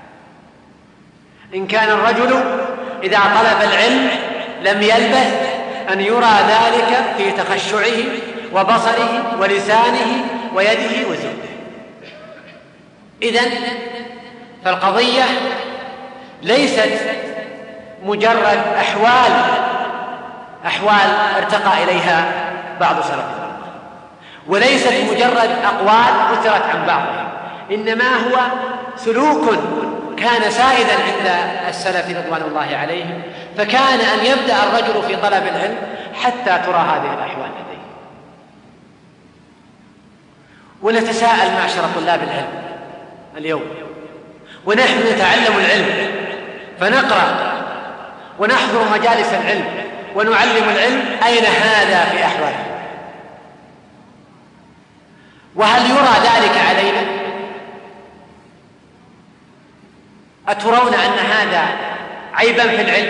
Speaker 3: إن كان الرجل إذا طلب العلم لم يلبث أن يرى ذلك في تخشعه وبصره ولسانه ويده وزهده. إذن فالقضية ليست مجرد أحوال أحوال ارتقى إليها بعض سلف الأمة، وليست مجرد أقوال أثرت عن بعضها، إنما هو سلوك كان سائدا عند السلف رضوان الله عليهم، فكان أن يبدأ الرجل في طلب العلم حتى ترى هذه الأحوال لديه. ونتساءل معشر طلاب العلم اليوم ونحن نتعلم العلم فنقرأ ونحضر مجالس العلم ونعلم العلم، أين هذا في أحواله؟ وهل يرى ذلك علينا؟ أترون أن هذا عيبا في العلم؟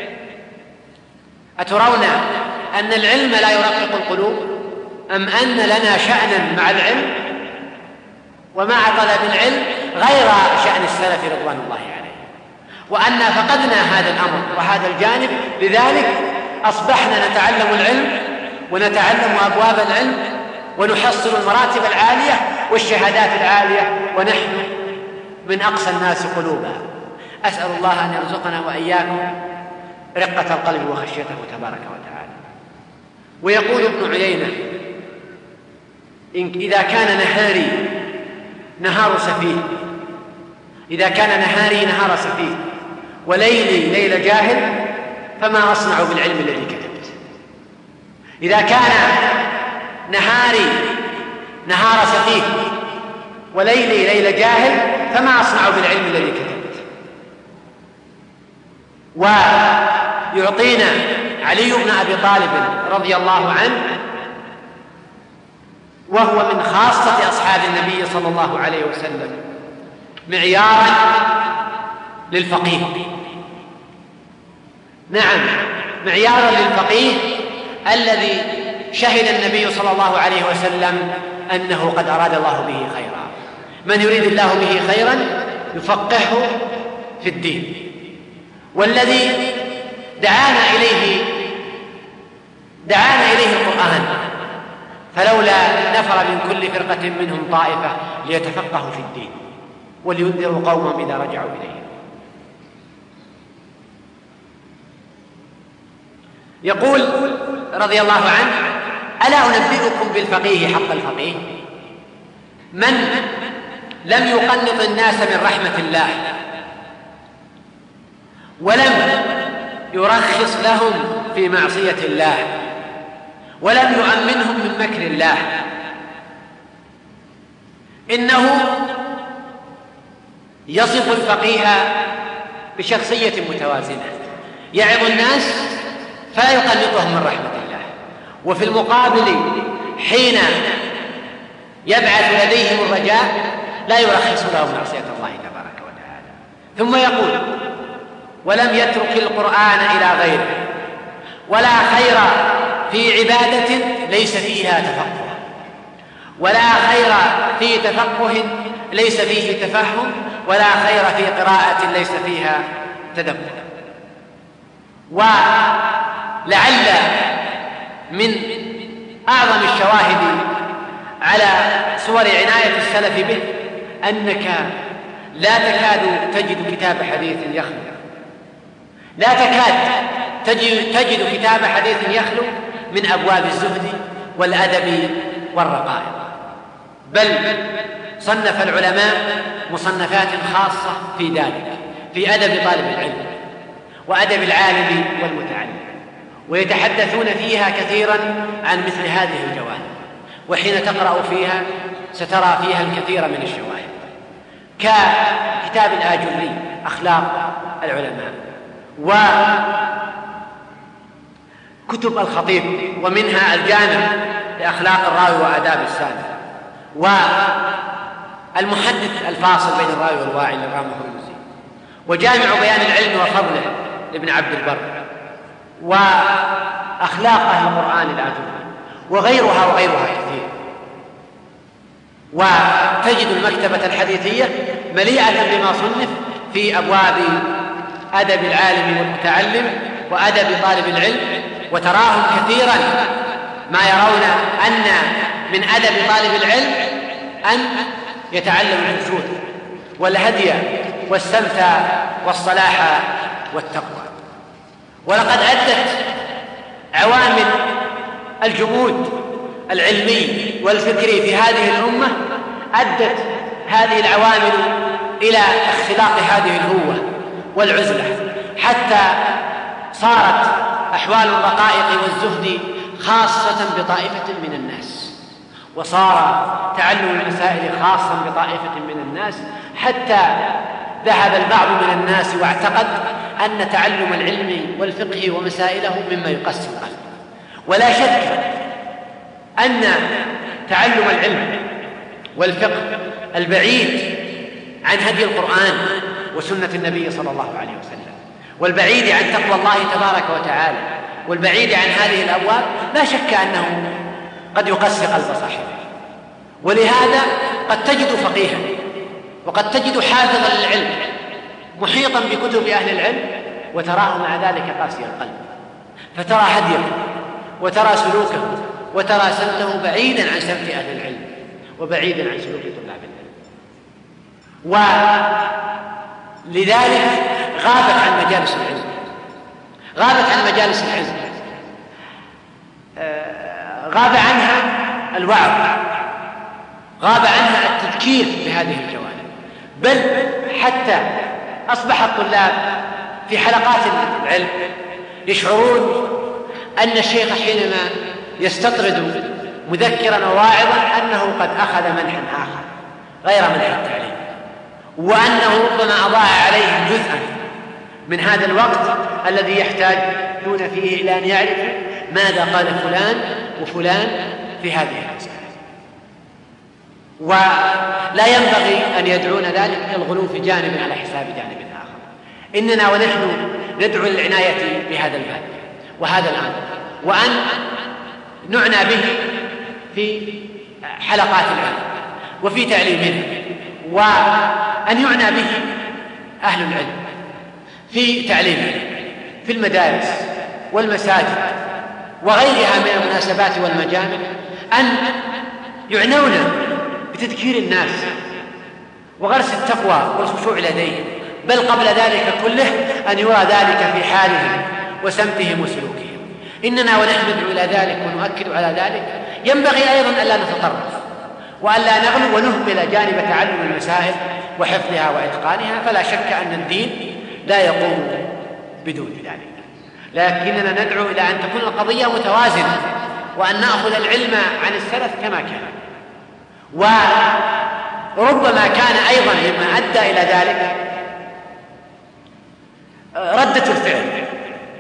Speaker 3: أترون أن العلم لا يرقق القلوب؟ أم أن لنا شأنا مع العلم ومع طلب العلم غير شأن السلف رضوان الله عليه، وأن فقدنا هذا الأمر وهذا الجانب، لذلك أصبحنا نتعلم العلم ونتعلم أبواب العلم ونحصل المراتب العالية والشهادات العالية ونحن من أقسى الناس قلوبا. أسأل الله أن يرزقنا وإياكم رقة القلب وخشيته تبارك وتعالى. ويقول ابن عيينة: إذا كان نهاري نهار سفيه إذا كان نهاري نهار سفيه وليلي ليل جاهل فما أصنع بالعلم الذي كتبت. إذا كان نهاري نهار سفيه وليلي ليل جاهل فما أصنع بالعلم الذي كتبت. ويعطينا علي بن أبي طالب رضي الله عنه، وهو من خاصة أصحاب النبي صلى الله عليه وسلم، معيارا للفقيه. نعم، معيارا للفقيه الذي شهد النبي صلى الله عليه وسلم أنه قد أراد الله به خيرا. من يريد الله به خيرا يفقهه في الدين. والذي دعانا إليه دعانا إليه القرآن، فلولا نفر من كل فرقة منهم طائفة ليتفقهوا في الدين ولينذروا قومهم إذا رجعوا إليهم. يقول رضي الله عنه: ألا أنبئكم بالفقيه حق الفقيه؟ من لم يقنط الناس من رحمة الله ولم يرخص لهم في معصية الله ولم يؤمنهم من مكر الله، إنه يصف الفقيه بشخصية متوازنة يعظ الناس فلا يقنطهم من رحمة الله، وفي المقابل حين يبعث لديهم الرجاء لا يرخص لهم معصية الله تبارك وتعالى. ثم يقول: ولم يترك القرآن إلى غيره، ولا خير في عبادة ليس فيها تفقه، ولا خير في تفقه ليس فيه تفهم، ولا خير في قراءة ليس فيها تدبر. ولعل من أعظم الشواهد على صور عناية السلف به أنك لا تكاد تجد كتاب حديث يخلو لا تكاد تجد, تجد كتاب حديث يخلو من أبواب الزهد والأدب والرقائق، بل صنف العلماء مصنفات خاصة في ذلك، في أدب طالب العلم وأدب العالم والمتعلم، ويتحدثون فيها كثيرا عن مثل هذه الجوانب، وحين تقرأ فيها سترى فيها الكثير من الشواهد، ككتاب الآجري أخلاق العلماء، وكتب الخطيب ومنها الجامع لأخلاق الراوي وآداب السامع، والمحدث الفاصل بين الراوي والواعي للرام الهرمزي، وجامع بيان العلم وفضله لابن عبد البر، وأخلاق أهل القرآن الآجري، وغيرها وغيرها كثير. وتجد المكتبة الحديثية مليئة بما صنف في أبواب أدب العالم والمتعلم وأدب طالب العلم، وتراهم كثيرا ما يرون أن من أدب طالب العلم أن يتعلم الحشود والهدي والسمت والصلاح والتقوى. ولقد أدت عوامل الجمود العلمي والفكري في هذه الأمة أدت هذه العوامل إلى اختلاق هذه الهوة والعزلة، حتى صارت أحوال الرقائق والزهد خاصة بطائفة من الناس، وصار تعلم المسائل خاصا بطائفة من الناس، حتى ذهب البعض من الناس واعتقد أن تعلم العلم والفقه ومسائله مما يقسي القلب. ولا شك أن تعلم العلم والفقه البعيد عن هدي القرآن وسنة النبي صلى الله عليه وسلم، والبعيد عن تقوى الله تبارك وتعالى، والبعيد عن هذه الأبواب، لا شك أنه قد يقسي قلب صاحبه. ولهذا قد تجد فقيها وقد تجد حافظا للعلم محيطا بكتب أهل العلم، وتراه مع ذلك قاسي القلب، فترى هديه وترى سلوكه وترى سمته بعيدا عن سمت أهل العلم وبعيدا عن سلوك طلاب العلم، ولذلك غابت عن مجالس العلم غابت عن مجالس العلم غاب عنها الوعظ، غاب عنها التذكير بهذه الجوانب، بل حتى أصبح الطلاب في حلقات العلم يشعرون أن الشيخ حينما يستطرد مذكرا وواعظا أنه قد أخذ منحا آخر غير منح التعليم، وأنه ربما أضاع عليهم جزءا من هذا الوقت الذي يحتاجون فيه إلى أن يعرفوا ماذا قال فلان وفلان في هذه المسألة. ولا ينبغي أن يدعون ذلك إلى الغلو في جانب على حساب جانب آخر. إننا ونحن ندعو للعناية بهذا الباب وهذا الأمر، وأن نعنى به في حلقات العلم وفي تعليمنا، وأن يعنى به أهل العلم في تعليمنا في المدارس والمساجد وغيرها من المناسبات والمجامع، أن يعنون بتذكير الناس وغرس التقوى والخشوع لديهم، بل قبل ذلك كله أن يرى ذلك في حالهم وسمتهم وسلوكهم. إننا ونحن ندعو إلى ذلك ونؤكد على ذلك. ينبغي أيضا ألا نتطرف وألا نغلو ونهمل جانب تعلم المسائل وحفظها وإتقانها، فلا شك أن الدين لا يقوم بدون ذلك، لكننا ندعو إلى أن تكون القضية متوازنة، وأن نأخذ العلم عن السلف كما كان. وربما كان أيضا مما أدى إلى ذلك ردة الفعل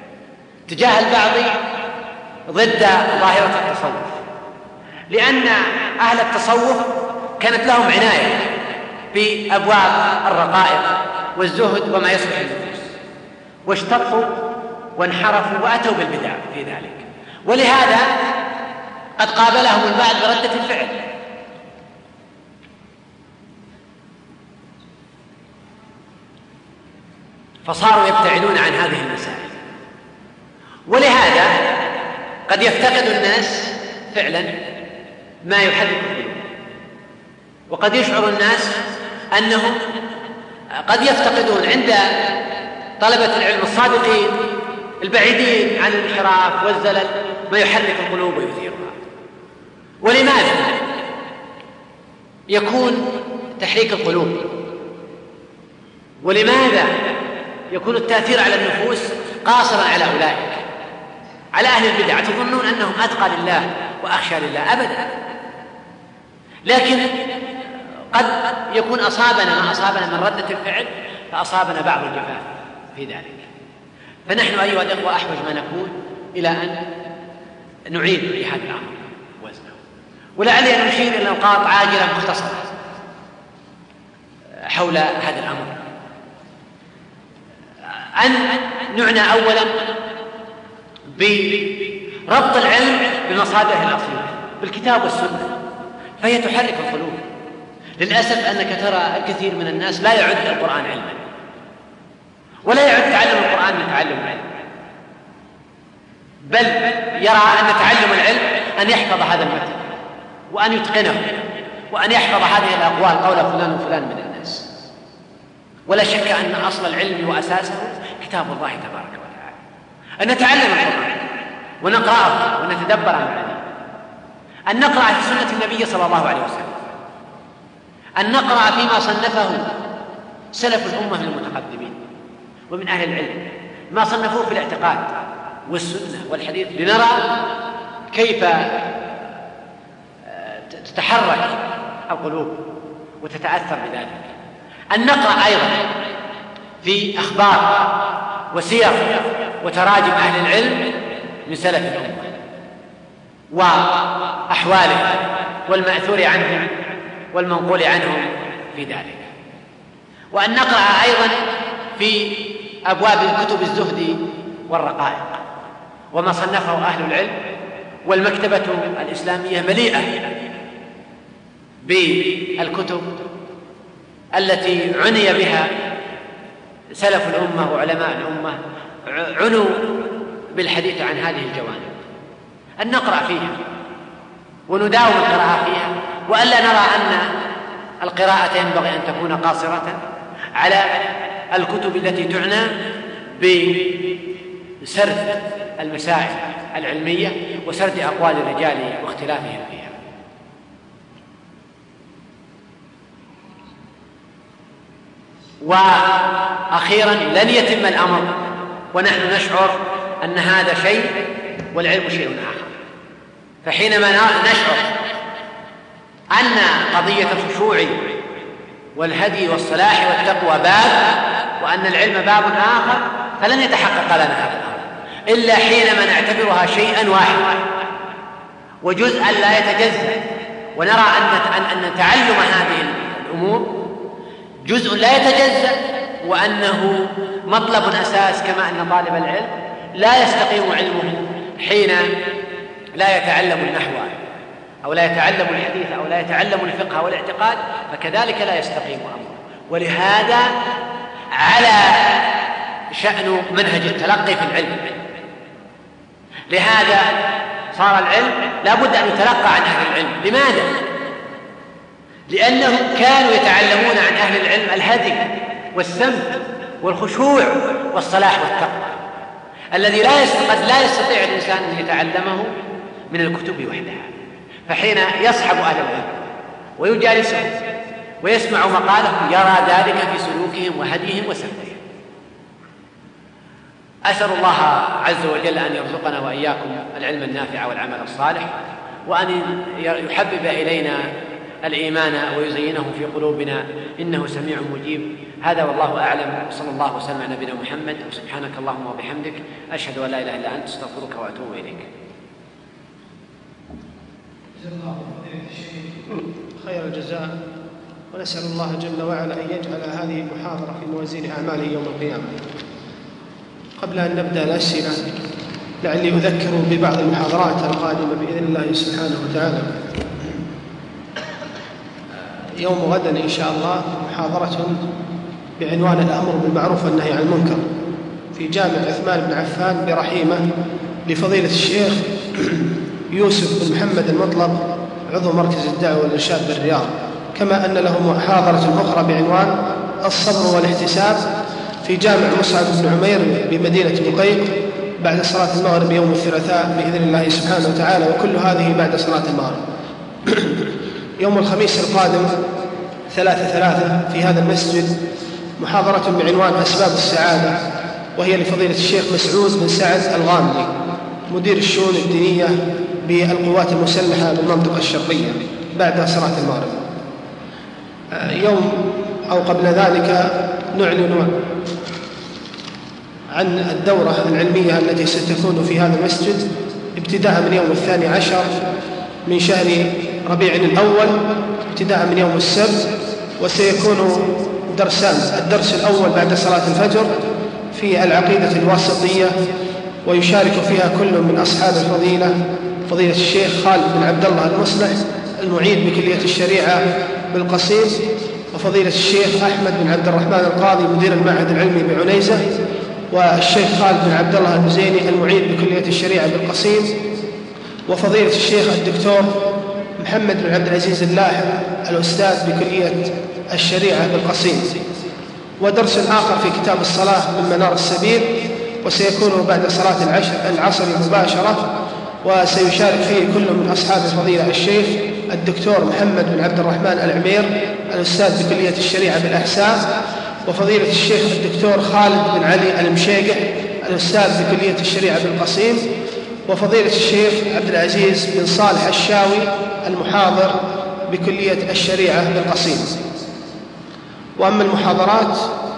Speaker 3: تجاه البعض ضد ظاهرة التصوف، لأن أهل التصوف كانت لهم عناية بأبواب الرقائق والزهد وما يصلح النفوس، واشتقوا وانحرفوا وأتوا بالبدع في ذلك، ولهذا قد قابلهم البعض بردة الفعل. فصاروا يبتعدون عن هذه المسائل، ولهذا قد يفتقد الناس فعلا ما يحرك القلوب، وقد يشعر الناس أنهم قد يفتقدون عند طلبة العلم الصادقين البعيدين عن الانحراف والزلل ما يحرك القلوب ويثيرها. ولماذا يكون تحريك القلوب؟ ولماذا يكون التأثير على النفوس قاصرا على أولئك، على أهل البدع؟ تظنون أنهم أتقى لله وأخشى لله؟ أبدا. لكن قد يكون أصابنا ما أصابنا من ردة الفعل، فأصابنا بعض الجفاف في ذلك. فنحن أيها الأخوة أحوج ما نكون إلى أن نعيد لهذا الأمر وزنه. ولعلي أن نشير إلى نقاط عاجلة مختصرة حول هذا الأمر. أن نعنى أولا بربط العلم بمصادره الأصلية بالكتاب والسنة، فهي تحرك القلوب. للأسف أنك ترى الكثير من الناس لا يعد القرآن علما، ولا يعد تعلم القرآن من تعلم العلم، بل يرى أن تعلم العلم أن يحفظ هذا المتن وأن يتقنه وأن يحفظ هذه الأقوال قول فلان وفلان من الناس. ولا شك أن أصل العلم وأساسه كتاب الله تبارك وتعالى، أن نتعلم القرآن ونقرأه ونتدبر معانيه، أن نقرأ في سنة النبي صلى الله عليه وسلم، أن نقرأ فيما صنفه سلف الأمة من المتقدمين ومن أهل العلم، ما صنفوه في الاعتقاد والسنة والحديث، لنرى كيف تتحرك القلوب وتتأثر بذلك. أن نقرأ أيضا في أخبار وسير وتراجم أهل العلم من سلف الأمة وأحواله والمأثور عنهم والمنقول عنهم في ذلك. وأن نقرأ أيضا في أبواب كتب الزهد والرقائق وما صنفه أهل العلم، والمكتبة الإسلامية مليئة بالكتب التي عني بها سلف الأمة وعلماء الأمة، عنوا بالحديث عن هذه الجوانب. أن نقرأ فيها ونداوم القراءة فيها، وألا نرى أن القراءة ينبغي أن تكون قاصرة على الكتب التي تعنى بسرد المسائل العلمية وسرد أقوال الرجال واختلافهم فيها. وأخيرا لن يتم الأمر ونحن نشعر أن هذا شيء والعلم شيء آخر. فحينما نشعر أن قضية الخشوع والهدي والصلاح والتقوى باب وأن العلم باب آخر، فلن يتحقق لنا هذا الأمر إلا حينما نعتبرها شيئا واحدا وجزءا لا يتجزأ، ونرى أن أن تعلم هذه الأمور جزء لا يتجزأ، وأنه مطلب أساس، كما أن طالب العلم لا يستقيم علمه حين لا يتعلم النحو أو لا يتعلم الحديث أو لا يتعلم الفقه والاعتقاد، فكذلك لا يستقيم أمره. ولهذا على شأن منهج التلقي في العلم، لهذا صار العلم لا بد أن يتلقى عن أهل العلم. لماذا؟ لأنهم كانوا يتعلمون عن أهل العلم الهدي والسمت والخشوع والصلاح والتقوى الذي لا قد لا يستطيع الإنسان أن يتعلمه من الكتب وحدها. فحين يصحب أهل العلم ويجالسهم ويسمع مقالهم يرى ذلك في سلوكهم وهديهم وسمتهم. أسأل الله عز وجل أن يرزقنا وإياكم العلم النافع والعمل الصالح، وأن يحبب إلينا الإيمان ويزينه في قلوبنا، إنه سميع مجيب. هذا والله أعلم، صلى الله وسلم على نبينا محمد، وسبحانك اللهم وبحمدك، أشهد أن لا إله إلا أنت، أستغفرك وأتوب إليك.
Speaker 4: خير الجزاء، ونسأل الله جل وعلا أن يجعل هذه المحاضرة في موازين أعماله يوم القيامة. قبل أن نبدأ الأسئلة لعلي أذكر ببعض المحاضرات القادمة بإذن الله سبحانه وتعالى. يوم غدا إن شاء الله محاضرة بعنوان الأمر بالمعروف والنهي عن المنكر في جامع عثمان بن عفان برحيمة لفضيلة الشيخ يوسف بن محمد المطلب عضو مركز الدعوة والإرشاد بالرياض، كما أن له محاضرة أخرى بعنوان الصبر والاحتساب في جامع مصعب بن عمير بمدينة بقيق بعد صلاة المغرب يوم الثلاثاء بإذن الله سبحانه وتعالى، وكل هذه بعد صلاة المغرب. يوم الخميس القادم ثلاثة ثلاثة في هذا المسجد محاضرة بعنوان أسباب السعادة، وهي لفضيلة الشيخ مسعود بن سعد الغامدي مدير الشؤون الدينية بالقوات المسلحة بالمنطقة الشرقية بعد صلاة المغرب. يوم أو قبل ذلك نعلن عن الدورة العلمية التي ستكون في هذا المسجد ابتداء من يوم الثاني عشر من شهر ربيع الأول ابتداء من يوم السبت، وسيكون درسان: الدرس الأول بعد صلاة الفجر في العقيدة الواسطية، ويشارك فيها كل من أصحاب الفضيلة فضيلة الشيخ خالد بن عبد الله المصلح المعيد بكلية الشريعة بالقصيم، وفضيلة الشيخ أحمد بن عبد الرحمن القاضي مدير المعهد العلمي بعنيزة، والشيخ خالد بن عبد الله المزيني المعيد بكلية الشريعة بالقصيم، وفضيلة الشيخ الدكتور محمد بن عبد العزيز اللاحم الأستاذ بكلية الشريعة بالقصيم. ودرس آخر في كتاب الصلاة من منار السبيل، وسيكون بعد صلاة العصر مباشرة، وسيشارك فيه كل من أصحاب الفضيلة الشيخ الدكتور محمد بن عبد الرحمن العمير الأستاذ بكلية الشريعة بالأحساء، وفضيلة الشيخ الدكتور خالد بن علي المشيقح الأستاذ بكلية الشريعة بالقصيم، وفضيلة الشيخ عبد العزيز بن صالح الشاوي المحاضر بكلية الشريعة بالقصيم. وأما المحاضرات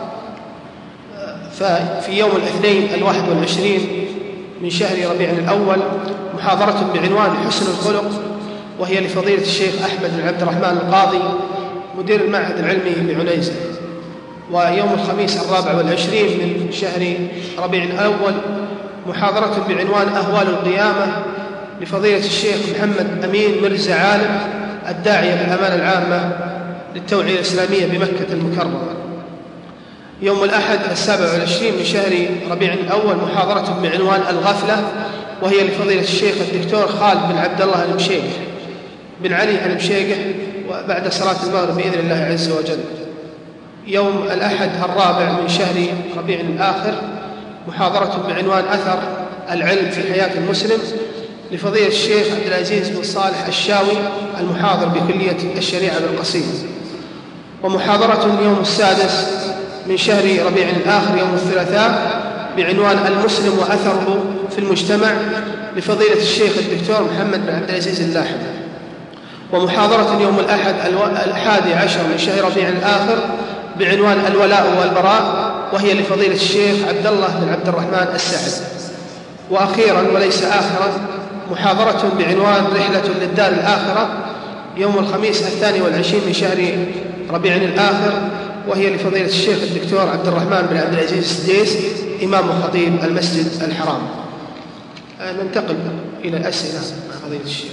Speaker 4: ففي يوم الاثنين الواحد والعشرين من شهر ربيع الأول محاضرة بعنوان حسن الخلق، وهي لفضيلة الشيخ أحمد بن عبد الرحمن القاضي مدير المعهد العلمي بعنيزة. ويوم الخميس الرابع والعشرين من شهر ربيع الأول محاضرة بعنوان أهوال القيامة لفضيلة الشيخ محمد أمين مرزا عالم الداعية بالأمانة العامة للتوعية الإسلامية بمكة المكرمة. يوم الأحد السابع والعشرين من شهر ربيع الأول محاضرة بعنوان الغفلة، وهي لفضيلة الشيخ الدكتور خالد بن عبد الله المشيقح بن علي المشيقح، وبعد صلاة المغرب بإذن الله عز وجل. يوم الأحد الرابع من شهر ربيع الآخر محاضرة بعنوان أثر العلم في حياة المسلم لفضيلة الشيخ عبد العزيز بن صالح الشاوي المحاضر بكلية الشريعة بالقصيم. ومحاضرة يوم السادس من شهر ربيع الآخر يوم الثلاثاء بعنوان المسلم وأثره في المجتمع لفضيلة الشيخ الدكتور محمد بن عبد العزيز اللاحم. ومحاضرة يوم الأحد الحادي عشر من شهر ربيع الآخر بعنوان الولاء والبراء، وهي لفضيلة الشيخ عبد الله بن عبد الرحمن السعد. وأخيرا وليس آخرا محاضرة بعنوان رحلة للدار الآخرة يوم الخميس الثاني والعشرين من شهر ربيع الآخر، وهي لفضيلة الشيخ الدكتور عبد الرحمن بن عبد العزيز السديس إمام وخطيب المسجد الحرام. ننتقل إلى الأسئلة مع فضيلة الشيخ.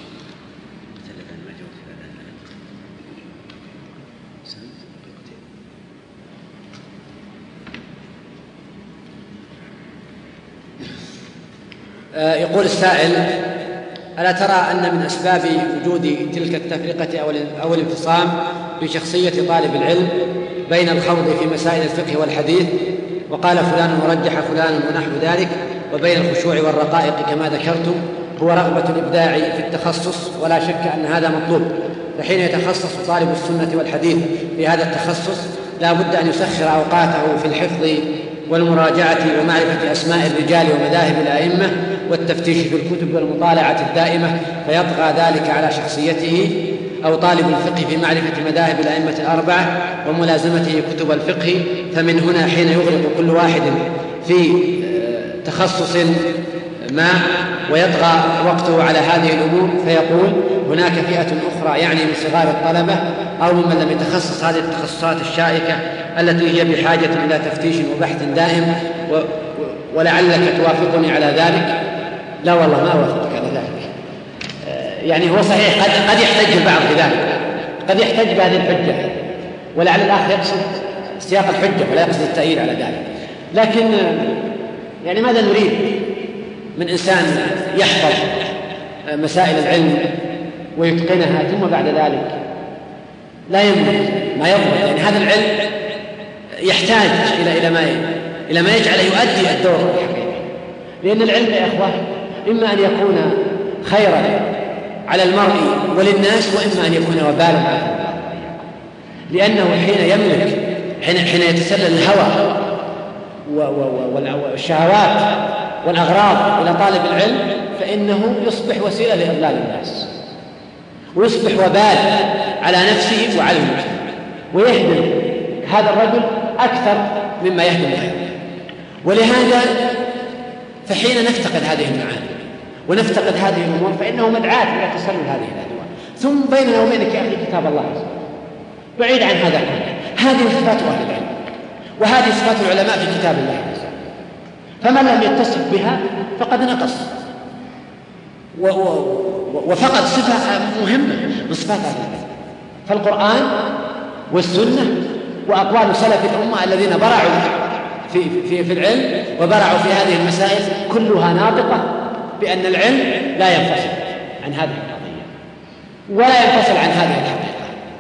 Speaker 3: يقول السائل: ألا ترى أن من أسباب وجود تلك التفرقة أو الانفصام في شخصية طالب العلم بين الخوض في مسائل الفقه والحديث وقال فلان ورجح فلان ونحو ذلك، وبين الخشوع والرقائق كما ذكرتم، هو رغبة الإبداع في التخصص، ولا شك أن هذا مطلوب. فحين يتخصص طالب السنة والحديث في هذا التخصص لا بد أن يسخر أوقاته في الحفظ والمراجعة ومعرفة أسماء الرجال ومذاهب الأئمة والتفتيش في الكتب والمطالعة الدائمة، فيطغى ذلك على شخصيته أو طالب الفقه في معرفة مذاهب الأئمة الأربعة وملازمته كتب الفقه، فمن هنا حين يغرق كل واحد في تخصص ما ويطغى وقته على هذه الأمور، فيقول هناك فئة أخرى يعني من صغار الطلبة أو ممن لم يتخصص هذه التخصصات الشائكة التي هي بحاجة إلى تفتيش وبحث دائم، ولعلك توافقني على ذلك. لا والله ما أوافقك على ذلك. يعني هو صحيح قد, قد يحتج البعض بذلك، قد يحتج بهذه الحجة، ولعل الآخر يقصد سياق الحجة ولا يقصد التأييد على ذلك. لكن يعني ماذا نريد من إنسان يحفظ مسائل العلم ويتقنها ثم بعد ذلك لا يملك ما يضبط؟ يعني هذا العلم يحتاج إلى إلى ما إلى ما يجعله يؤدي الدور الحقيقي، لأن العلم يا إخوة إما أن يكون خيرا على المرء وللناس، وإما أن يكون وبالا على الله، لأنه حين يملك حين حين يتسلل الهوى والشهوات والأغراض إلى طالب العلم فإنه يصبح وسيلة لإضلال الناس، ويصبح وبال على نفسه وعلى المجتمع، ويهدم هذا الرجل أكثر مما يهدم غيره. ولهذا فحين نفتقد هذه المعاني ونفتقد هذه الأمور فإنه مدعاة إلى تسلل هذه الأدوار. ثم بيننا وبينك يا أخي كتاب الله بعيد عن هذا الكلام. هذه صفات أهل العلم وهذه صفات العلماء في كتاب الله، فمن لم يتصف بها فقد نقص وفقد صفة مهمة من صفات أهل العلم. فالقرآن والسنة وأقوال سلف الأمة الذين برعوا في, في, في العلم وبرعوا في هذه المسائل كلها ناطقة بأن العلم لا ينفصل عن هذه القضية ولا ينفصل عن هذه الحقيقة.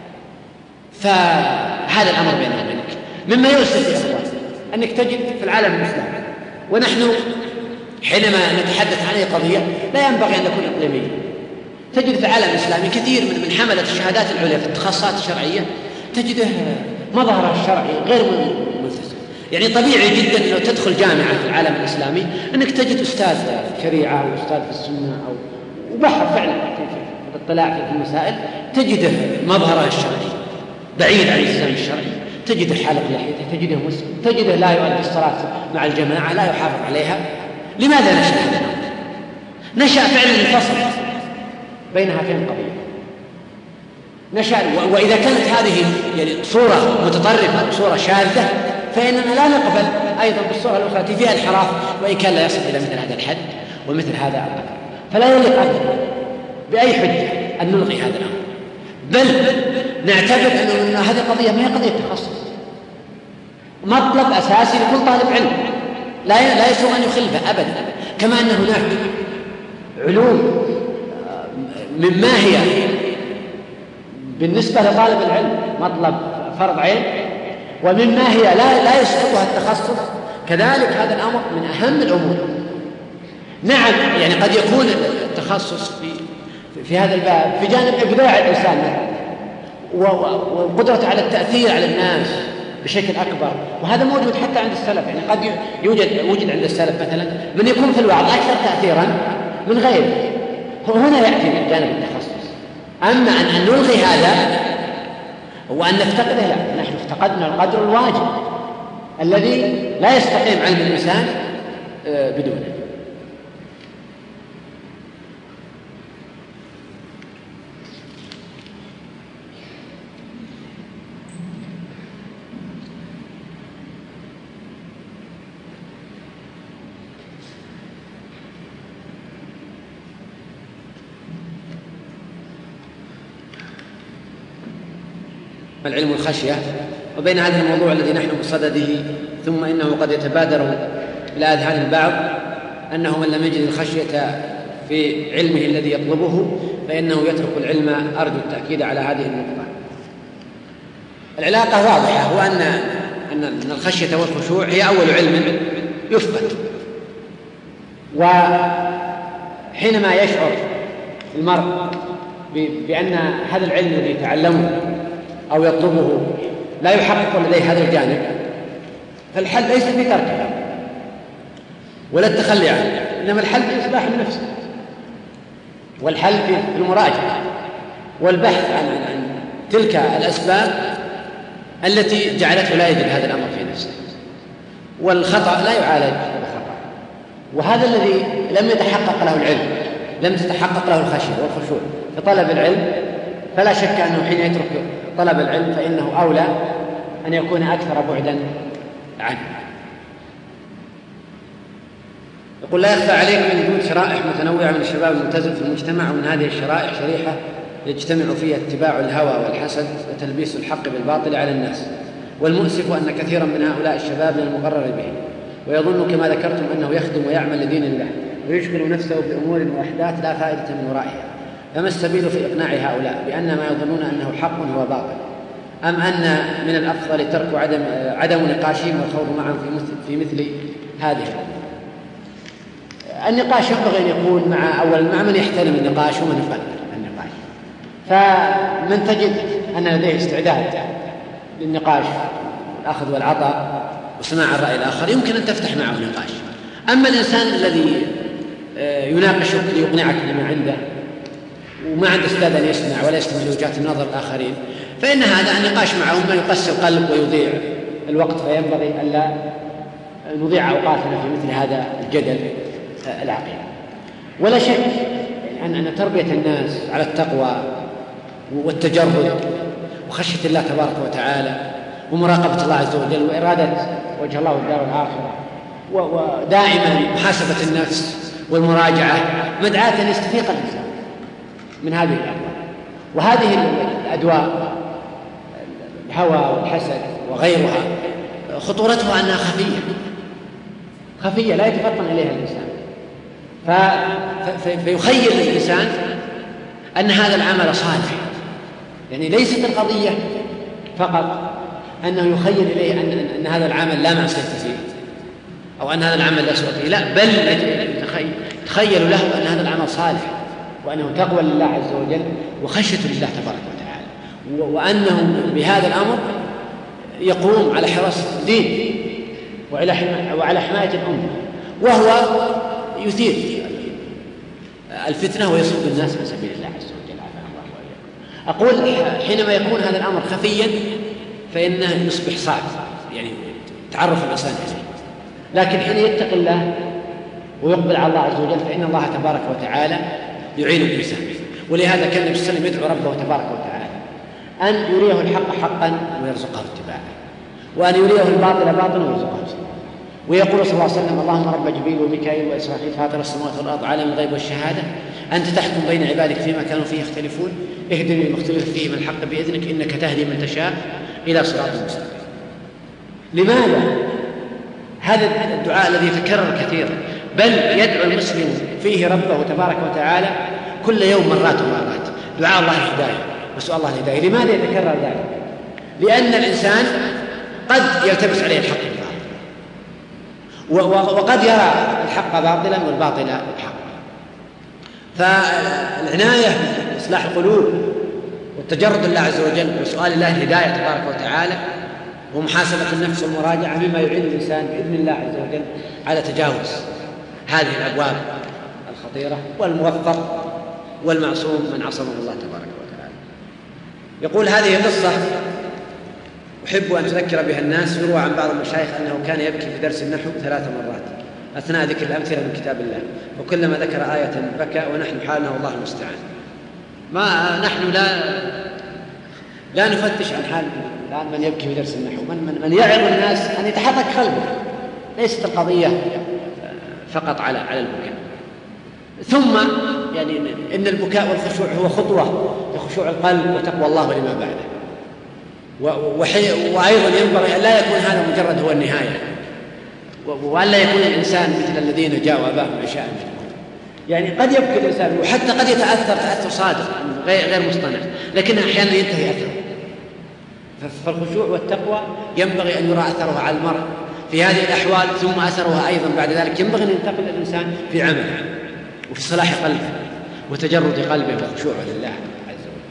Speaker 3: فهذا الأمر بيننا وبينك. مما يؤسف يا أخوان أنك تجد في العالم الإسلامي، ونحن حينما نتحدث عن هذه قضية لا ينبغي أن نكون إقليميين، تجد في العالم الإسلامي كثير من حملة الشهادات العليا في التخصصات الشرعية تجده مظهره الشرعي غير ملتزم. يعني طبيعي جدا لو تدخل جامعة في العالم الإسلامي أنك تجد أستاذ في الشريعة أو أستاذ في السنة أو وبحر فعلا في الاطلاع في المسائل، تجده مظهره الشرعي بعيد عن الإسلام الشرعي، تجده حالق لحيته، تجده مسلم، تجده لا يؤدي الصلاة مع الجماعة، لا يحافظ عليها. لماذا نشأ هذا؟ نشأ فعلا الفصل بين هاتين القضية، نشأ. وإذا كانت هذه يعني صورة متطرفة صورة شاذة فإننا لا نقبل أيضا بالصورة الأخرى التي فيها انحراف، وإن كان لا يصل إلى مثل هذا الحد ومثل هذا القدر. فلا يليق أبدا بأي حجة أن نلغي هذا الأمر، بل نعتبر أن هذه قضية ما هي قضية تخصص، مطلب أساسي لكل طالب علم لا لا يسوغ أن يخلفه أبدا. كما أن هناك علوم مما هي بالنسبة لطالب العلم مطلب فرض عين ومما هي لا لا يسقطها التخصص، كذلك هذا الأمر من أهم الأمور. نعم يعني قد يكون التخصص في في هذا الباب في جانب إبداع الإنسان وقدرته على التأثير على الناس بشكل أكبر، وهذا موجود حتى عند السلف. يعني قد يوجد وجد عند السلف مثلا من يكون في الوعظ أكثر تأثيرا من غيره، هنا يأتي من جانب التخصص. أما أن نلغي هذا وأن نفتقده، لا، نحن افتقدنا القدر الواجب الذي لا يستقيم علم الإنسان بدونه. العلم الخشية، وبين هذا الموضوع الذي نحن بصدده ثم إنه قد يتبادر إلى أذهان البعض أنه من لم يجد الخشية في علمه الذي يطلبه فإنه يترك العلم. أرجو التأكيد على هذه النقطة. العلاقة واضحة، هو أن أن الخشية والخشوع هي أول علم يثبت، وحينما يشعر المرء بأن هذا العلم الذي يتعلمه أو يطلبه لا يحقق لديه هذا الجانب، فالحل ليس في تركه ولا التخلي عنه، إنما الحل في إصلاح النفس والحل في المراجعة. والبحث عن, عن تلك الأسباب التي جعلته لا يجد هذا الأمر في نفسه. والخطأ لا يعالج بخطأ، وهذا الذي لم يتحقق له العلم، لم تتحقق له الخشية والخشوع في طلب العلم، فلا شك أنه حين يترك طلب العلم فإنه أولى أن يكون أكثر بعدا عنه. يقول: لا يخفى عليكم من وجود شرائح متنوعة من الشباب الملتزم في المجتمع، ومن هذه الشرائح شريحة يجتمع فيها اتباع الهوى والحسد وتلبيس الحق بالباطل على الناس، والمؤسف أن كثيرا من هؤلاء الشباب لا المقرر به، ويظن كما ذكرتم أنه يخدم ويعمل لدين الله، ويشغل نفسه بأمور وأحداث لا فائدة من ورائها. فما السبيل في إقناع هؤلاء بأن ما يظنون أنه حق هو باطل؟ أم أن من الأفضل ترك عدم, عدم نقاشهم والخوض معهم في مثل, في مثل هذه الأمور؟ النقاش ينبغي أن يكون مع أولا مع من يحترم النقاش ومن يقدر النقاش. فمن تجد أن لديه استعداد للنقاش والأخذ والعطاء وسماع الرأي الآخر يمكن أن تفتح معه نقاش. أما الإنسان الذي يناقشك ليقنعك بما عنده وما عنده استعداد أن يسمع ولا يستمع لوجهات النظر الآخرين، فإن هذا النقاش معهم ما يقسي القلب ويضيع الوقت، فينبغي ألا نضيع أوقاتنا في مثل هذا الجدل العقيم. ولا شك أن تربية الناس على التقوى والتجرد وخشية الله تبارك وتعالى ومراقبة الله عز وجل وإرادة وجه الله والدار الآخرة ودائما محاسبة النفس والمراجعة مدعاة أن يستفيق الإنسان من هذه الأدواء. وهذه الأدواء الهوى والحسد وغيرها خطورتها أنها خفية خفية لا يتفطن إليها الإنسان، فيخيل الإنسان أن هذا العمل صالح. يعني ليست القضية فقط أنه يخيل إليه أن, أن هذا العمل لا معصية فيه أو أن هذا العمل لا سوء فيه، لا، بل تخيل له أن هذا العمل صالح وأنه تقوى لله عز وجل وخشية لله تبارك وتعالى، وأنه بهذا الأمر يقوم على حراسة الدين وعلى حماية الأمة، وهو يثير الفتنة ويصد الناس من سبيل الله عز وجل. أقول حينما يكون هذا الأمر خفيا فإنه يصبح صعب، يعني تعرف الإنسان عليه، لكن حين يتقي الله ويقبل على الله عز وجل فإن الله تبارك وتعالى يعين الإنسان. ولهذا كان النبي صلى الله عليه وسلم يدعو ربه تبارك وتعالى أن يريه الحق حقا ويرزقه اتباعه، وأن يريه الباطل باطلا ويرزقه اجتنابه. ويقول صلى الله عليه وسلم: اللهم رب جبريل وميكائيل وإسرافيل فاطر السماوات والأرض عالم الغيب والشهادة أنت تحكم بين عبادك فيما كانوا فيه يختلفون اهدني لما اختلف فيه من الحق بإذنك إنك تهدي من تشاء إلى صراط مستقيم. لماذا هذا الدعاء الذي يتكرر كثيرا، بل يدعو المسلم فيه ربه تبارك وتعالى كل يوم مرات ومرات دعاء الله الهداية وسؤال الله الهداية؟ لماذا يتكرر ذلك؟ لأن الإنسان قد يلتبس عليه الحق بالباطل، وقد يرى الحق باطلا والباطل حقا. فالعناية بإصلاح القلوب والتجرد لله عز وجل وسؤال الله الهداية تبارك وتعالى ومحاسبة النفس والمراجعة مما يعين الإنسان بإذن الله عز وجل على تجاوز هذه الأبواب الخطيرة، والموفق والمعصوم من عصمه الله تبارك وتعالى. يقول: هذه قصة أحب أن تذكر بها الناس. يروى عن بعض المشايخ أنه كان يبكي في درس النحو ثلاث مرات أثناء ذكر الأمثلة من كتاب الله، وكلما ذكر آية بكى، ونحن حالنا والله المستعان. ما نحن لا لا نفتش عن حال الآن من يبكي في درس النحو، من, من, من يعظ الناس أن يتحرك قلبه، ليست القضية فقط على على البكاء. ثم يعني إن البكاء والخشوع هو خطوة لخشوع القلب وتقوى الله لما بعده، وأيضا ينبغي أن لا يكون هذا مجرد هو النهاية، وأن لا يكون الإنسان مثل الذين جاءوا أباهم عشاء. يعني قد يبكي الإنسان وحتى قد يتأثر تأثر صادق غير مصطنع، لكن أحيانا ينتهي أثره. فالخشوع والتقوى ينبغي أن يرى أثرها على المرء في هذه الأحوال، ثم أثرها أيضا بعد ذلك ينبغي أن ينتقل الإنسان في عمله وفي صلاح قلبه وتجرد قلبه وخشوعه لله عز وجل.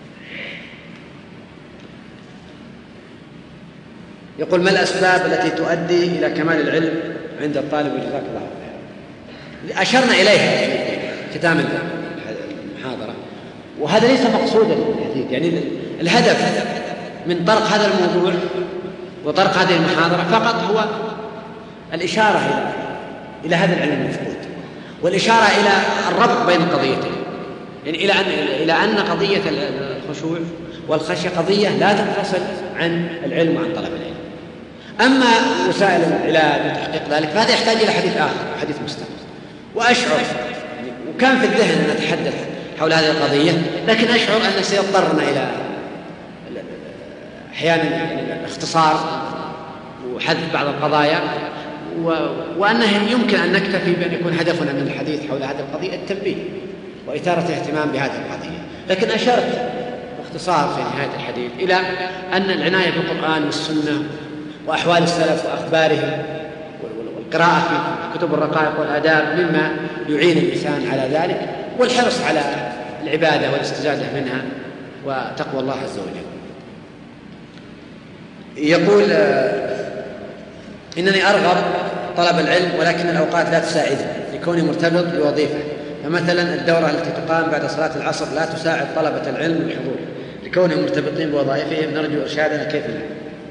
Speaker 3: يقول: ما الأسباب التي تؤدي إلى كمال العلم عند الطالب وجزاك الله خيرا؟ أشرنا إليها في ختام المحاضرة، وهذا ليس مقصودا الحديث. يعني الهدف من طرق هذا الموضوع وطرق هذه المحاضرة فقط هو الإشارة إلى إلى هذا العلم المفقود، والإشارة إلى الربط بين القضيتين، يعني إلى أن إلى أن قضية الخشوع والخشية قضية لا تنفصل عن العلم وعن طلب العلم. أما وسائل العلاج وتحقيق ذلك فهذا يحتاج إلى حديث آخر، حديث مستقل. وأشعر يعني وكان في الذهن أن نتحدث حول هذه القضية، لكن أشعر أن سيضطرنا إلى أحيانا الاختصار وحذف بعض القضايا، وأنه يمكن أن نكتفي بأن يكون هدفنا من الحديث حول هذه القضية التنبيه وإثارة الاهتمام بهذه القضية. لكن أشرت باختصار في نهاية الحديث إلى أن العناية بالقرآن والسنة وأحوال السلف وأخبارهم والقراءة في كتب الرقائق والآداب مما يعين الإنسان على ذلك، والحرص على العبادة والاستزادة منها وتقوى الله عز وجل. يقول إنني أرغب طلب العلم ولكن الأوقات لا تساعدني لكوني مرتبط بوظيفة، فمثلا الدورة التي تقام بعد صلاة العصر لا تساعد طلبة العلم الحضور لكونهم مرتبطين بوظائفهم، نرجو إرشادنا كيف نعمل.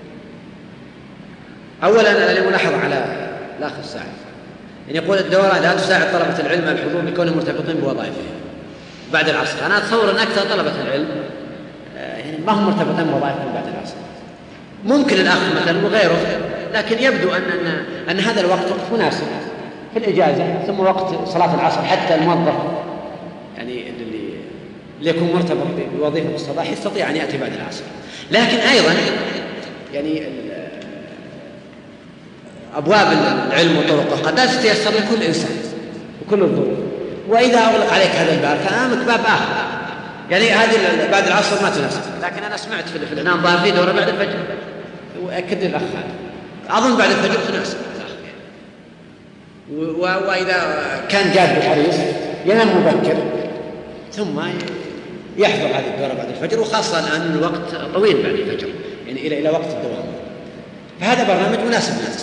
Speaker 3: أولا أنا ملاحظة على الأخ الساعد إن يقول الدورة لا تساعد طلبة العلم الحضور لكونهم مرتبطين بوظائفهم بعد العصر. أنا أتصور أن أكثر طلبة العلم يعني ما هم مرتبطين بوظائفهم بعد العصر، ممكن الأخ مثلا وغيره، لكن يبدو أن أن, أن هذا الوقت وقت مناسب في الإجازة ثم وقت صلاة العصر، حتى الموظف يعني اللي, اللي يكون مرتبط بوظيفة الصباح يستطيع أن يأتي بعد العصر. لكن أيضا يعني أبواب العلم وطرقه قد لا تتيسر لكل إنسان وكل الظروف، وإذا أغلق عليك هذا الباب فأمامك باب آخر، يعني هذه بعد العصر ما تناسب. لكن أنا سمعت في الإعلان ظاهر في دورة بعد الفجر، وأكد الأخ هذا أظن بعد الفجر تناسب. وإذا كان جاد بحريص ينام مبكر ثم يحضر هذه الدورة بعد الفجر، وخاصة الآن الوقت طويل بعد الفجر يعني إلى إلى وقت الدوام، فهذا برنامج مناسب للناس.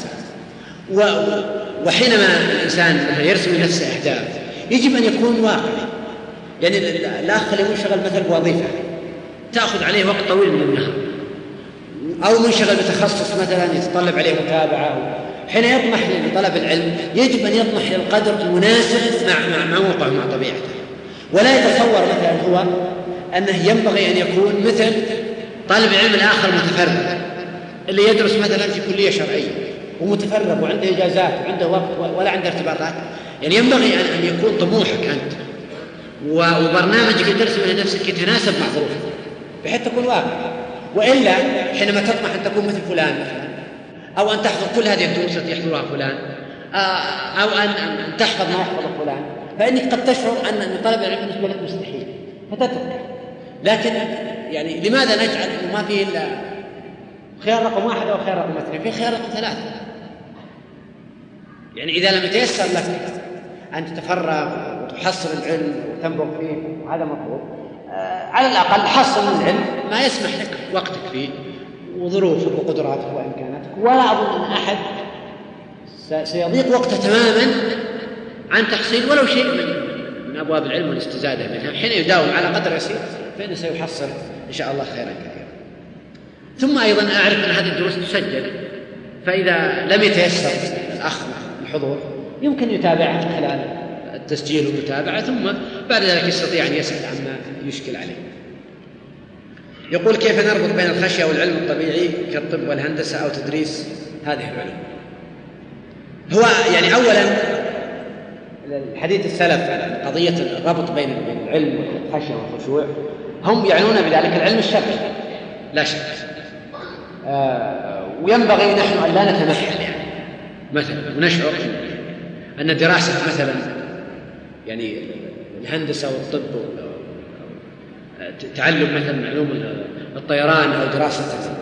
Speaker 3: وحينما الإنسان يرسم لنفسه أهداف يجب أن يكون واقعي، يعني الأخ اللي منشغل مثلا بوظيفة تأخذ عليه وقت طويل من النهار، أو منشغل بتخصص مثلا يتطلب عليه متابعة، حين يطمح لطلب العلم يجب أن يطمح للقدر المناسب مع مع موقعه مع طبيعته، ولا يتصور مثلا هو أنه ينبغي أن يكون مثل طالب العلم الآخر متفرغ اللي يدرس مثلا في كلية شرعية ومتفرغ وعنده إجازات وعنده وقت ولا عنده ارتباطات. يعني ينبغي أن يكون طموحك أنت وبرنامجك ترسم لنفسك يتناسب مع ظروفك بحيث تكون واقع، وإلا حينما تطمح أن تكون مثل فلان مثلا، أو أن تحفظ كل هذه الدروس التي يحضرها فلان، أو أن تحفظ ما يحفظ فلان، فإنك قد تشعر أن طلب العلم بالنسبة لك مستحيل فتترك. لكن يعني لماذا نجعل أنه ما فيه إلا خيار رقم واحد أو خيار رقم اثنين؟ في خيار رقم ثلاثة. يعني إذا لم يتيسر لك أن تتفرغ وتحصل العلم وتنبغ فيه وهذا مطلوب، آه على الأقل حصل من العلم ما يسمح لك وقتك فيه وظروفك وقدراتك وإمكاناتك، ولا أظن أن أحد سيضيق وقته تماما عن تحصيل ولو شيء من, من أبواب العلم والاستزادة منها. حين يداوم على قدر يسير فإنه سيحصل إن شاء الله خيرا كثيرا. ثم أيضا أعرف أن هذه الدروس تسجل، فإذا لم يتيسر الأخ الحضور يمكن يتابعها من خلال التسجيل والمتابعة، ثم بعد ذلك يستطيع أن يسأل عما يشكل عليه. يقول كيف نربط بين الخشية والعلم الطبيعي كالطب والهندسة أو تدريس هذه العلوم؟ هو يعني أولا الحديث السلف عن قضية الربط بين العلم والخشية والخشوع هم يعنون بذلك العلم الشرعي لا شك، آه وينبغي نحن أن لا نتمحل يعني مثلا ونشعر أن دراسة مثلا يعني الهندسة والطب تعلم مثلا علوم الطيران أو دراسة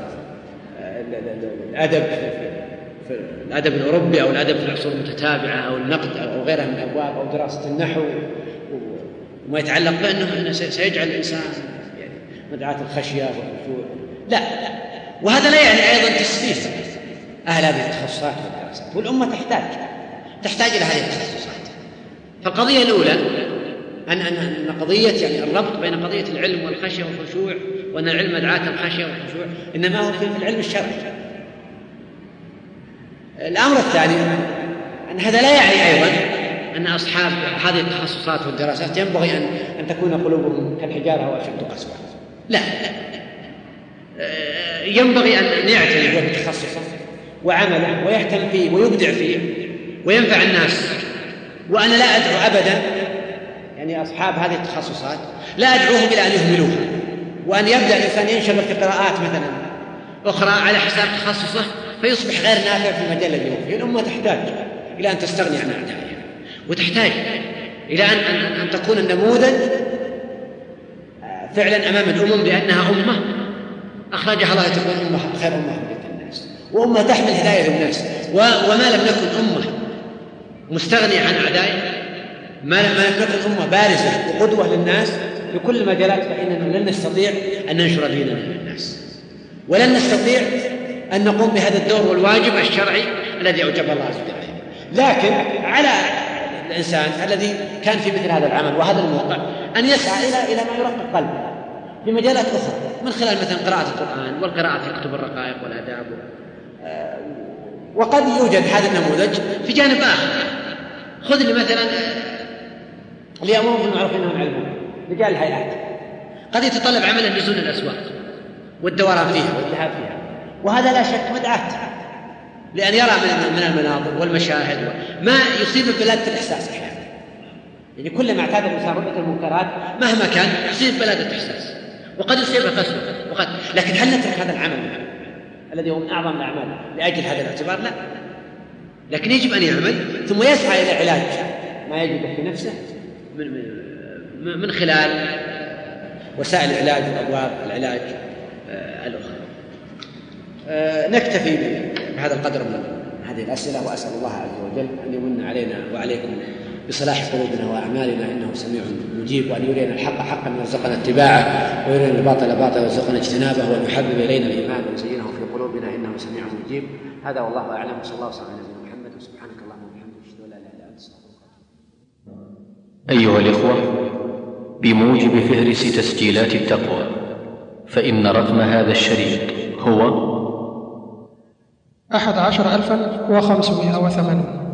Speaker 3: الأدب في الأدب الأوروبي أو الأدب في العصور المتتابعة أو النقد أو غيرها من الأبواب أو دراسة النحو وما يتعلق بأنه سيجعل الإنسان يعني مدعاة الخشية والخشوع، لا. وهذا لا يعني أيضا تسفيف أهل هذه التخصصات والدراسات، والأمة تحتاج تحتاج إلى هذه التخصصات. فالقضية الأولى أن أن قضية يعني الربط بين قضية العلم والخشية والخشوع، وأن العلم مدعاة الخشية والخشوع، إنما هو في العلم الشرعي. الأمر الثاني أن هذا لا يعني أيضا أن أصحاب هذه التخصصات والدراسات ينبغي أن أن تكون قلوبهم كالحجارة وأشد قسوة. لا، ينبغي أن يعتني بتخصصه وعمله ويهتم فيه ويبدع فيه وينفع الناس. وأنا لا أدعو أبدا يعني أصحاب هذه التخصصات لا أدعوهم إلى أن يهملوها، وأن يبدأ الإنسان ينشغل في قراءات مثلا أخرى على حساب تخصصه فيصبح غير نافع في المجال الذي هو فيه. الأمة تحتاج إلى أن تستغني عن أعدائها، وتحتاج إلى أن, أن, أن تكون النموذج فعلا أمام الأمم بأنها أمة أخرجها الله تكون أمة خير أمة للناس، وأمة تحمل هداية للناس. وما لم نكن أمة مستغنية عن أعدائها، ما لم نكن أمة بارزة وقدوة للناس في كل المجالات، فإننا لن نستطيع أن ننشر ديننا للناس، ولن نستطيع أن نقوم بهذا الدور والواجب الشرعي الذي أوجب الله عز وجل. لكن على الإنسان الذي كان في مثل هذا العمل وهذا الموقع أن يسعى إلى إلى ما يرقق قلبه في مجالات أخرى، من خلال مثلا قراءة القرآن والقراءة في كتب الرقائق والآداب. وقد يوجد هذا النموذج في جانب آخر. خذ لي مثلا ليأمرون بالمعروف وينهون عن المنكر، رجال الهيئات قد يتطلب عملا نزول الأسواق والدوران فيها والذهاب فيها، وهذا لا شك مدعاة لأن يرى من المناظر والمشاهد ما يصيب بلادة الإحساس أحيانا. يعني كلما اعتاد الإنسان رؤية المنكرات مهما كان يصيب بلادة الإحساس، وقد يصيب قسوة وقد. لكن هل نترك هذا العمل الذي هو من أعظم الأعمال لأجل هذا الاعتبار؟ لا، لكن يجب أن يعمل ثم يسعى إلى علاج ما يجب في نفسه من, من خلال وسائل العلاج وأبواب العلاج الأخرى. نكتفي بهذا القدر من هذه الأسئلة، وأسأل الله عز وجل أن يمن علينا وعليكم بصلاح قلوبنا وأعمالنا، إنه سميع مجيب، وأن يرينا الحق حقا ويرزقنا اتباعه، ويرينا الباطل باطلا ويرزقنا اجتنابه، وأن يحبب إلينا الإيمان ويزينه في قلوبنا إنه سميع مجيب. هذا والله أعلم، وصلى الله وسلم على نبينا محمد، وسبحانك اللهم وبحمدك أشهد أن لا إله إلا أنت أستغفرك.
Speaker 1: أيها الإخوة، بموجب فهرس تسجيلات التقوى، فإن رقم هذا الشريط هو
Speaker 2: أحد عشر ألفا وخمسمائة وثمانون.